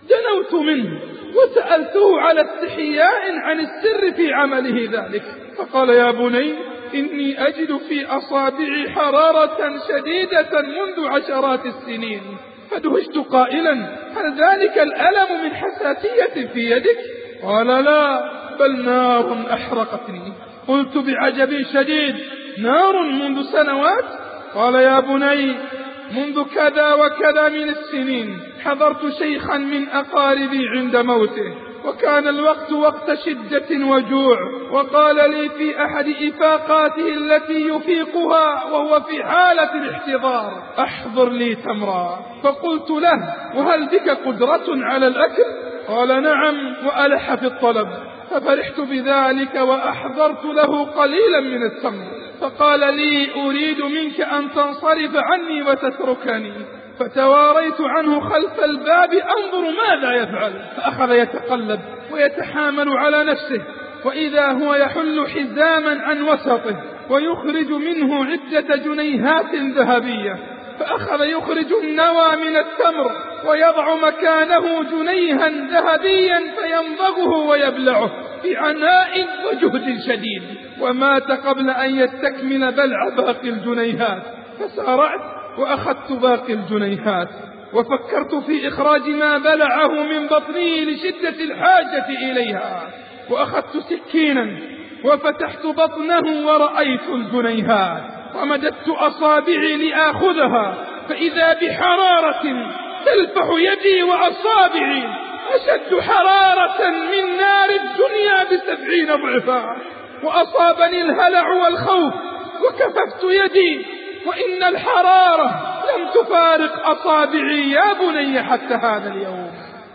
[SPEAKER 1] دنوت منه وسألته على استحياء عن السر في عمله ذلك، فقال: يا بني، إني أجد في أصابعي حرارة شديدة منذ عشرات السنين. فدهشت قائلا: هل ذلك الألم من حساسية في يدك؟ قال: لا، بل نار أحرقتني. قلت بعجب شديد: نار منذ سنوات؟ قال: يا بني، منذ كذا وكذا من السنين حضرت شيخا من أقاربي عند موته، وكان الوقت وقت شدة وجوع، وقال لي في أحد إفاقاته التي يفيقها وهو في حالة الاحتضار: أحضر لي تمرا. فقلت له: وهل بك قدرة على الأكل؟ قال: نعم، وألح في الطلب. ففرحت بذلك وأحضرت له قليلا من التمر، فقال لي: أريد منك أن تنصرف عني وتتركني. فتواريت عنه خلف الباب أنظر ماذا يفعل، فأخذ يتقلب ويتحامل على نفسه، وإذا هو يحل حزاما عن وسطه ويخرج منه عدة جنيهات ذهبية، فأخذ يخرج النوى من التمر ويضع مكانه جنيها ذهبيا فيمضغه ويبلعه بعناء وجهد شديد، ومات قبل أن يستكمل بلع باقي الجنيهات. فسارعت وأخذت باقي الجنيهات وفكرت في إخراج ما بلعه من بطني لشدة الحاجة إليها، وأخذت سكينا وفتحت بطنه ورأيت الجنيهات، ومددت أصابعي لآخذها، فإذا بحرارة تلفح يدي وأصابعي أشد حرارة من نار الدنيا ب70 ضعفا، وأصابني الهلع والخوف وكففت يدي، وإن الحرارة لم تفارق أصابعي يا بني حتى هذا اليوم.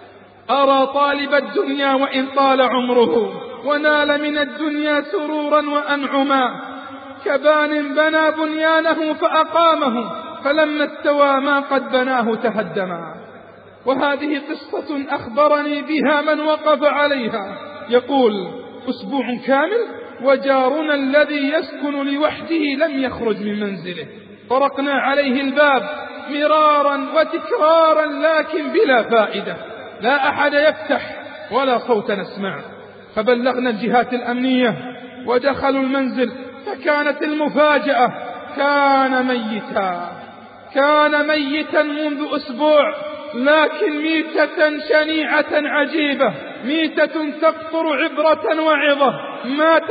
[SPEAKER 1] أرى طالب الدنيا وإن طال عمره ونال من الدنيا سرورا وأنعما كبان بنى بنيانه فأقامه، فلما استوى ما قد بناه تهدما. وهذه قصة أخبرني بها من وقف عليها. يقول: أسبوع كامل وجارنا الذي يسكن لوحده لم يخرج من منزله، طرقنا عليه الباب مرارا وتكرارا لكن بلا فائدة، لا أحد يفتح ولا صوت نسمع. فبلغنا الجهات الأمنية ودخلوا المنزل، فكانت المفاجأة: كان ميتا منذ أسبوع، لكن ميتة شنيعة عجيبة، ميتة تقطر عبرة وعظة. مات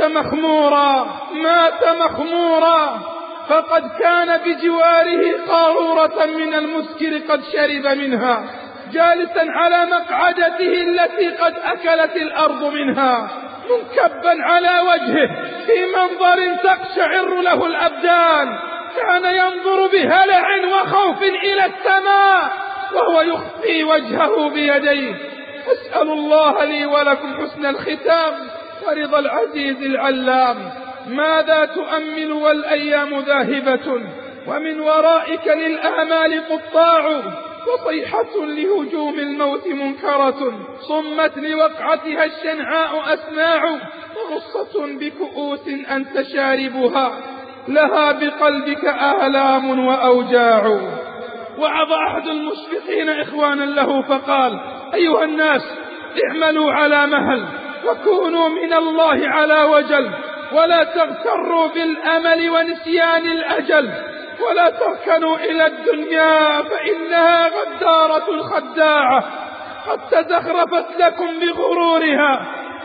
[SPEAKER 1] مخمورا، فقد كان بجواره قارورة من المسكر قد شرب منها، جالسا على مقعدته التي قد أكلت الأرض منها، منكبا على وجهه في منظر تقشعر له الأبدان. كان ينظر بهلع وخوف إلى السماء وهو يخفي وجهه بيديه. أسأل الله لي ولكم حسن الختام ورضا العزيز العلام. ماذا تؤمل والأيام ذاهبة، ومن ورائك للآمال قطاع، وصيحة لهجوم الموت منكرة، صمت لوقعتها الشنعاء أسماع، وغصة بكؤوس أنت شاربها، لها بقلبك آلام وأوجاع. وعظ أحد المشفقين إخوانا له فقال: أيها الناس، اعملوا على مهل وكونوا من الله على وجل، ولا تغتروا بالأمل ونسيان الأجل، ولا تركنوا إلى الدنيا فإنها غدارة خداعة، قد تزخرفت لكم بغرورها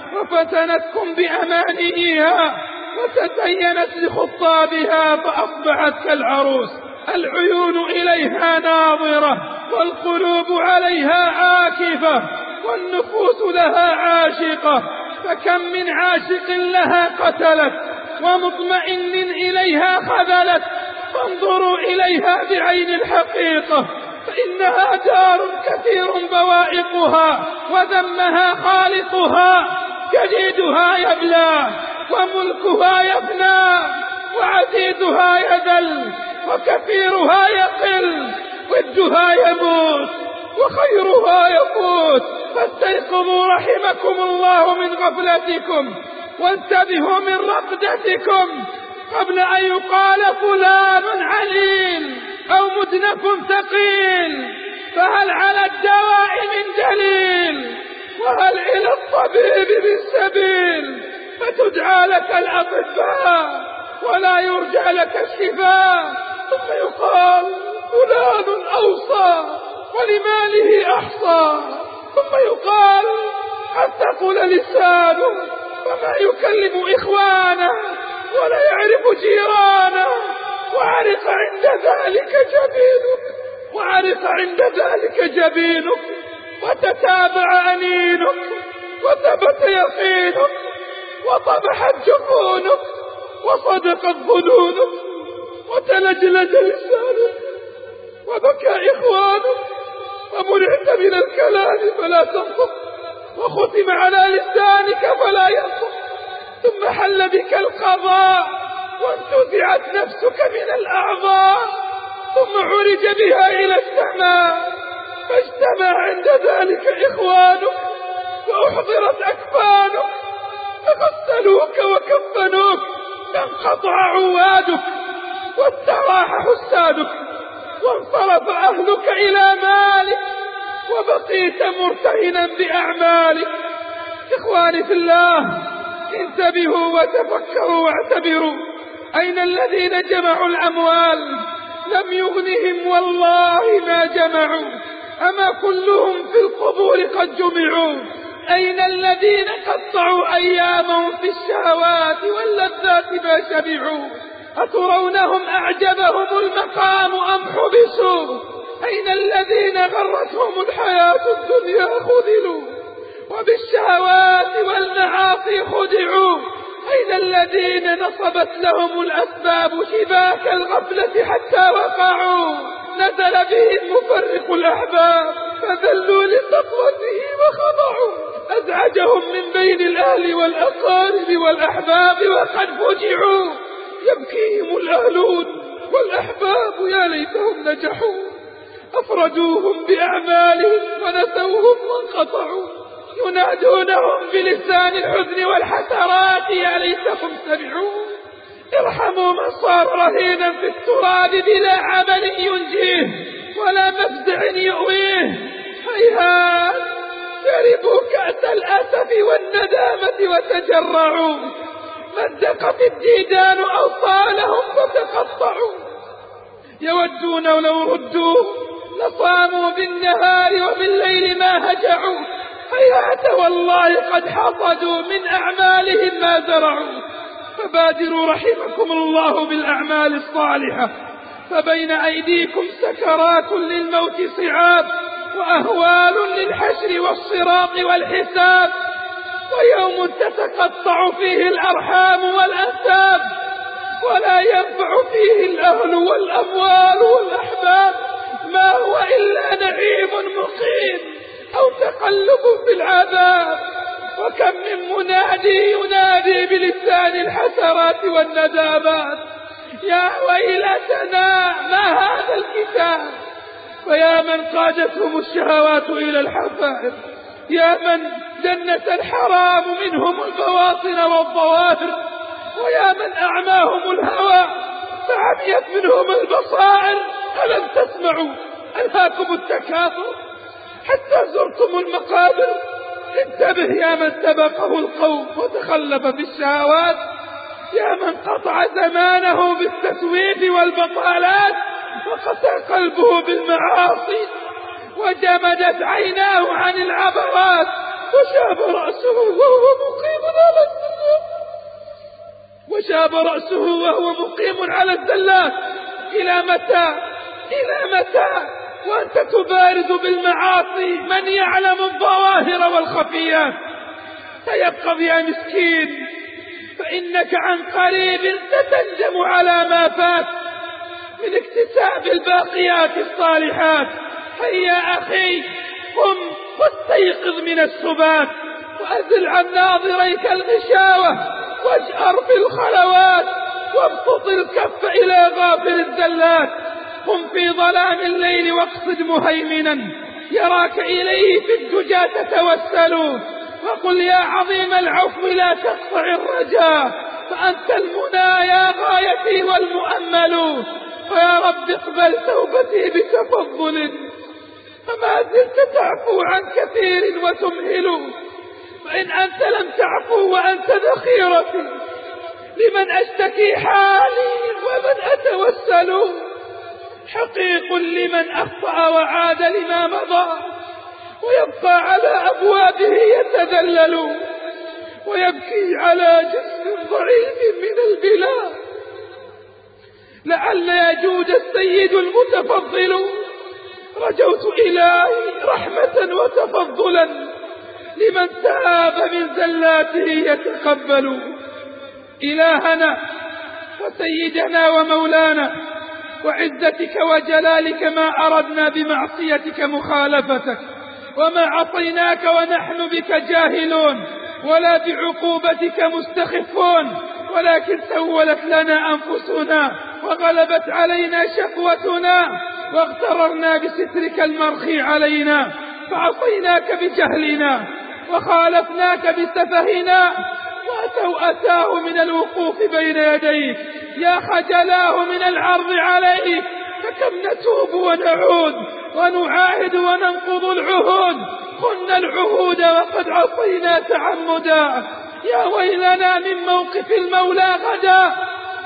[SPEAKER 1] وفتنتكم بأمانيها وتزينت لخطابها فأصبحت كالعروس، العيون إليها ناظرة والقلوب عليها عاكفة والنفوس لها عاشقة، فكم من عاشق لها قتلت ومطمئن إليها خذلت. فانظروا إليها بعين الحقيقة، فإنها دار كثير بوائقها وذمها خالقها، جديدها يبلى وملكها يفنى وعزيزها يذل وكثيرها يقل، ودها يموت وخيرها يفوت. فاستيقظوا رحمكم الله من غفلتكم وانتبهوا من رقدتكم قبل أن يقال فلان عليل أو مدنف ثقيل. فهل على الدواء من دليل وهل إلى الطبيب من سبيل؟ فتدعى لك الأطباء ولا يرجى لك الشفاء، ثم يقال فلان أوصى ولماله أحصى، ثم يقال قد ثقل لسانه وما يكلم إخوانه ولا يعرف جيرانه، وعرق عند ذلك جبينك وتتابع أنينك وثبت يقينك وطبحت جفونك وصدقت ظنونك وتلجلج لسانك وبكى إخوانك ومنعت من الكلام فلا تنطق وختم على لسانك فلا ينطق، ثم حل بك القضاء وانتزعت نفسك من الأعضاء، ثم عرج بها إلى السماء فاجتمع عند ذلك إخوانك وأحضرت أكفانك فغسلوك وكفنوك، فانقطع عوادك واستراح حسادك وانصرف أهلك إلى مالك وبقيت مرتهنا بأعمالك. إخواني في الله، انتبهوا وتفكروا واعتبروا، أين الذين جمعوا الأموال لم يغنهم والله ما جمعوا؟ أما كلهم في القبور قد جمعوا؟ أين الذين قطعوا أيامهم في الشهوات واللذات ما شبعوا؟ أترونهم أعجبهم المقام أم حبسوا؟ أين الذين غرتهم الحياة الدنيا خذلوا وبالشهوات والمعاصي خدعوا؟ أين الذين نصبت لهم الأسباب شباك الغفلة حتى وقعوا؟ نزل بهم مفرق الأحباب فذلوا لسطوته وخضعوا، أزعجهم من بين الأهل والأقارب والأحباب وقد فجعوا، يبكيهم الأهلون والأحباب يا ليتهم نجحوا، أفرجوهم بأعمالهم ونسوهم وانقطعوا، ينادونهم بلسان الحزن والحسرات يا ليتهم سمعوا. ارحموا من صار رهينا في التراب بلا عمل ينجيه ولا مفزع يؤويه، هيهات شربوا كأس الأسف والندامة وتجرعوا، مزقت الديدان أوصالهم فتقطعوا، يودون لو ردوا لصاموا بالنهار وبالليل ما هجعوا، هيهات والله قد حصدوا من أعمالهم ما زرعوا. فبادروا رحمكم الله بالأعمال الصالحة، فبين أيديكم سكرات للموت صعاب وأهوال للحشر والصراط والحساب، ويوم تتقطع فيه الأرحام والأنساب ولا ينفع فيه الأهل والأموال والأحباب، ما هو إلا نعيم مقيم أو تقلب في العذاب. وكم من منادي ينادي بلسان الحسرات والندامات، يا ويلتنا ما هذا الكتاب، ويا من قادتهم الشهوات إلى الحفائر، يا من جنة الحرام منهم البواطن والظواهر، ويا من أعماهم الهوى فعميت منهم البصائر. ألم تسمعوا ألهاكم التكاثر حتى زرتم المقابر؟ انتبه يا من سبقه القوم وتخلف في الشهوات، يا من قطع زمانه بالتسويف والبطالات وقسى قلبه بالمعاصي وجمدت عيناه عن العبرات وشاب رأسه وهو مقيم على الزلات. إلى متى وأنت تبارز بالمعاصي من يعلم الظواهر والخفيات؟ تيقظ يا مسكين، فإنك عن قريب ستندم على ما فات من اكتساب الباقيات الصالحات. هيا أخي قم واستيقظ من السبات، وأزل عن ناظريك الغشاوة واجأر في الخلوات، وابسط الكف إلى غافر الزلات. قم في ظلام الليل واقصد مهيمنا يراك إليه في الدجى تتوسل، وقل يا عظيم العفو لا تقطع الرجاء، فأنت المنى يا غايتي والمؤمل. ويا رب اقبل توبتي بتفضل فما زلت تعفو عن كثير وتمهل، فإن أنت لم تعفو وأنت ذخيرتي لمن أشتكي حالي ومن أتوسل. حقيق لمن أخطأ وعاد لما مضى، ويبقى على أبوابه يتذلل، ويبكي على جسم ضعيف من البلاد. لعل يجود السيد المتفضل، رجوت إلهي رحمة وتفضلا لمن تاب من زلاته يتقبل. إلهنا وسيدنا ومولانا وعزتك وجلالك، ما أردنا بمعصيتك مخالفتك، وما عصيناك ونحن بك جاهلون، ولا بعقوبتك مستخفون، ولكن سولت لنا أنفسنا وغلبت علينا شقوتنا، واغتررنا بسترك المرخي علينا، فعصيناك بجهلنا وخالفناك بسفهنا، أتاه من الوقوف بين يديك، يا خجلاه من العرض عليك. فكم نتوب ونعود ونعاهد وننقض العهود، خنا العهود وقد عصينا تعمدا. يا ويلنا من موقف المولى غدا،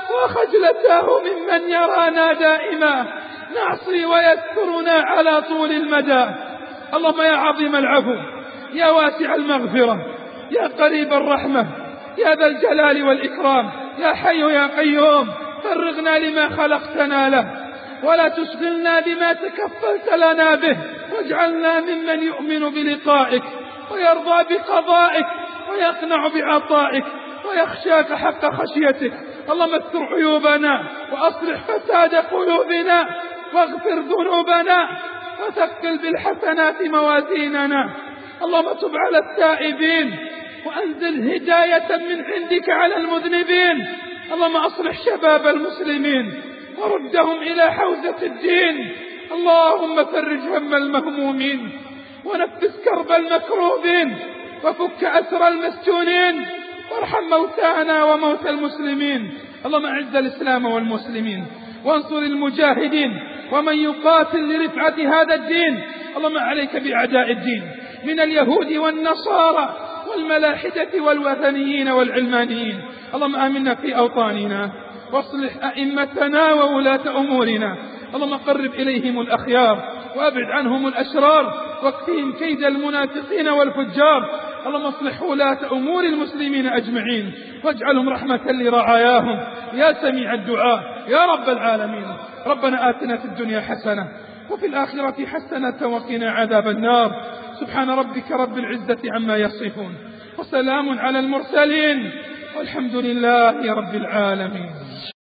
[SPEAKER 1] وخجلته ممن يرانا دائما نعصي ويذكرنا على طول المدى. اللهم يا عظيم العفو، يا واسع المغفرة، يا قريب الرحمة، يا ذا الجلال والإكرام، يا حي يا قيوم، فرغنا لما خلقتنا له، ولا تشغلنا بما تكفلت لنا به، واجعلنا ممن يؤمن بلقائك ويرضى بقضائك ويقنع بعطائك ويخشاك حق خشيتك. اللهم استر عيوبنا وأصلح فساد قلوبنا، واغفر ذنوبنا وثقل بالحسنات موازيننا. اللهم تب على التائبين وأنزل هداية من عندك على المذنبين. اللهم أصلح شباب المسلمين وردهم إلى حوزة الدين. اللهم فرج هم المهمومين ونفس كرب المكروبين وفك أسر المسجونين، وارحم موتانا وموتى المسلمين. اللهم أعز الإسلام والمسلمين، وانصر المجاهدين ومن يقاتل لرفعة هذا الدين. اللهم عليك بأعداء الدين من اليهود والنصارى والملاحدة والوثنيين والعلمانيين. اللهم آمنا في أوطاننا، واصلح أئمتنا وولاة أمورنا. اللهم قرب إليهم الأخيار وأبعد عنهم الأشرار، واكفهم كيد المنافقين والفجار. اللهم اصلح ولاة أمور المسلمين أجمعين، واجعلهم رحمة لرعاياهم يا سميع الدعاء يا رب العالمين. ربنا آتنا في الدنيا حسنة وفي الآخرة حسنة وقنا عذاب النار. سبحان ربك رب العزة عما يصفون، وسلام على المرسلين، والحمد لله رب العالمين.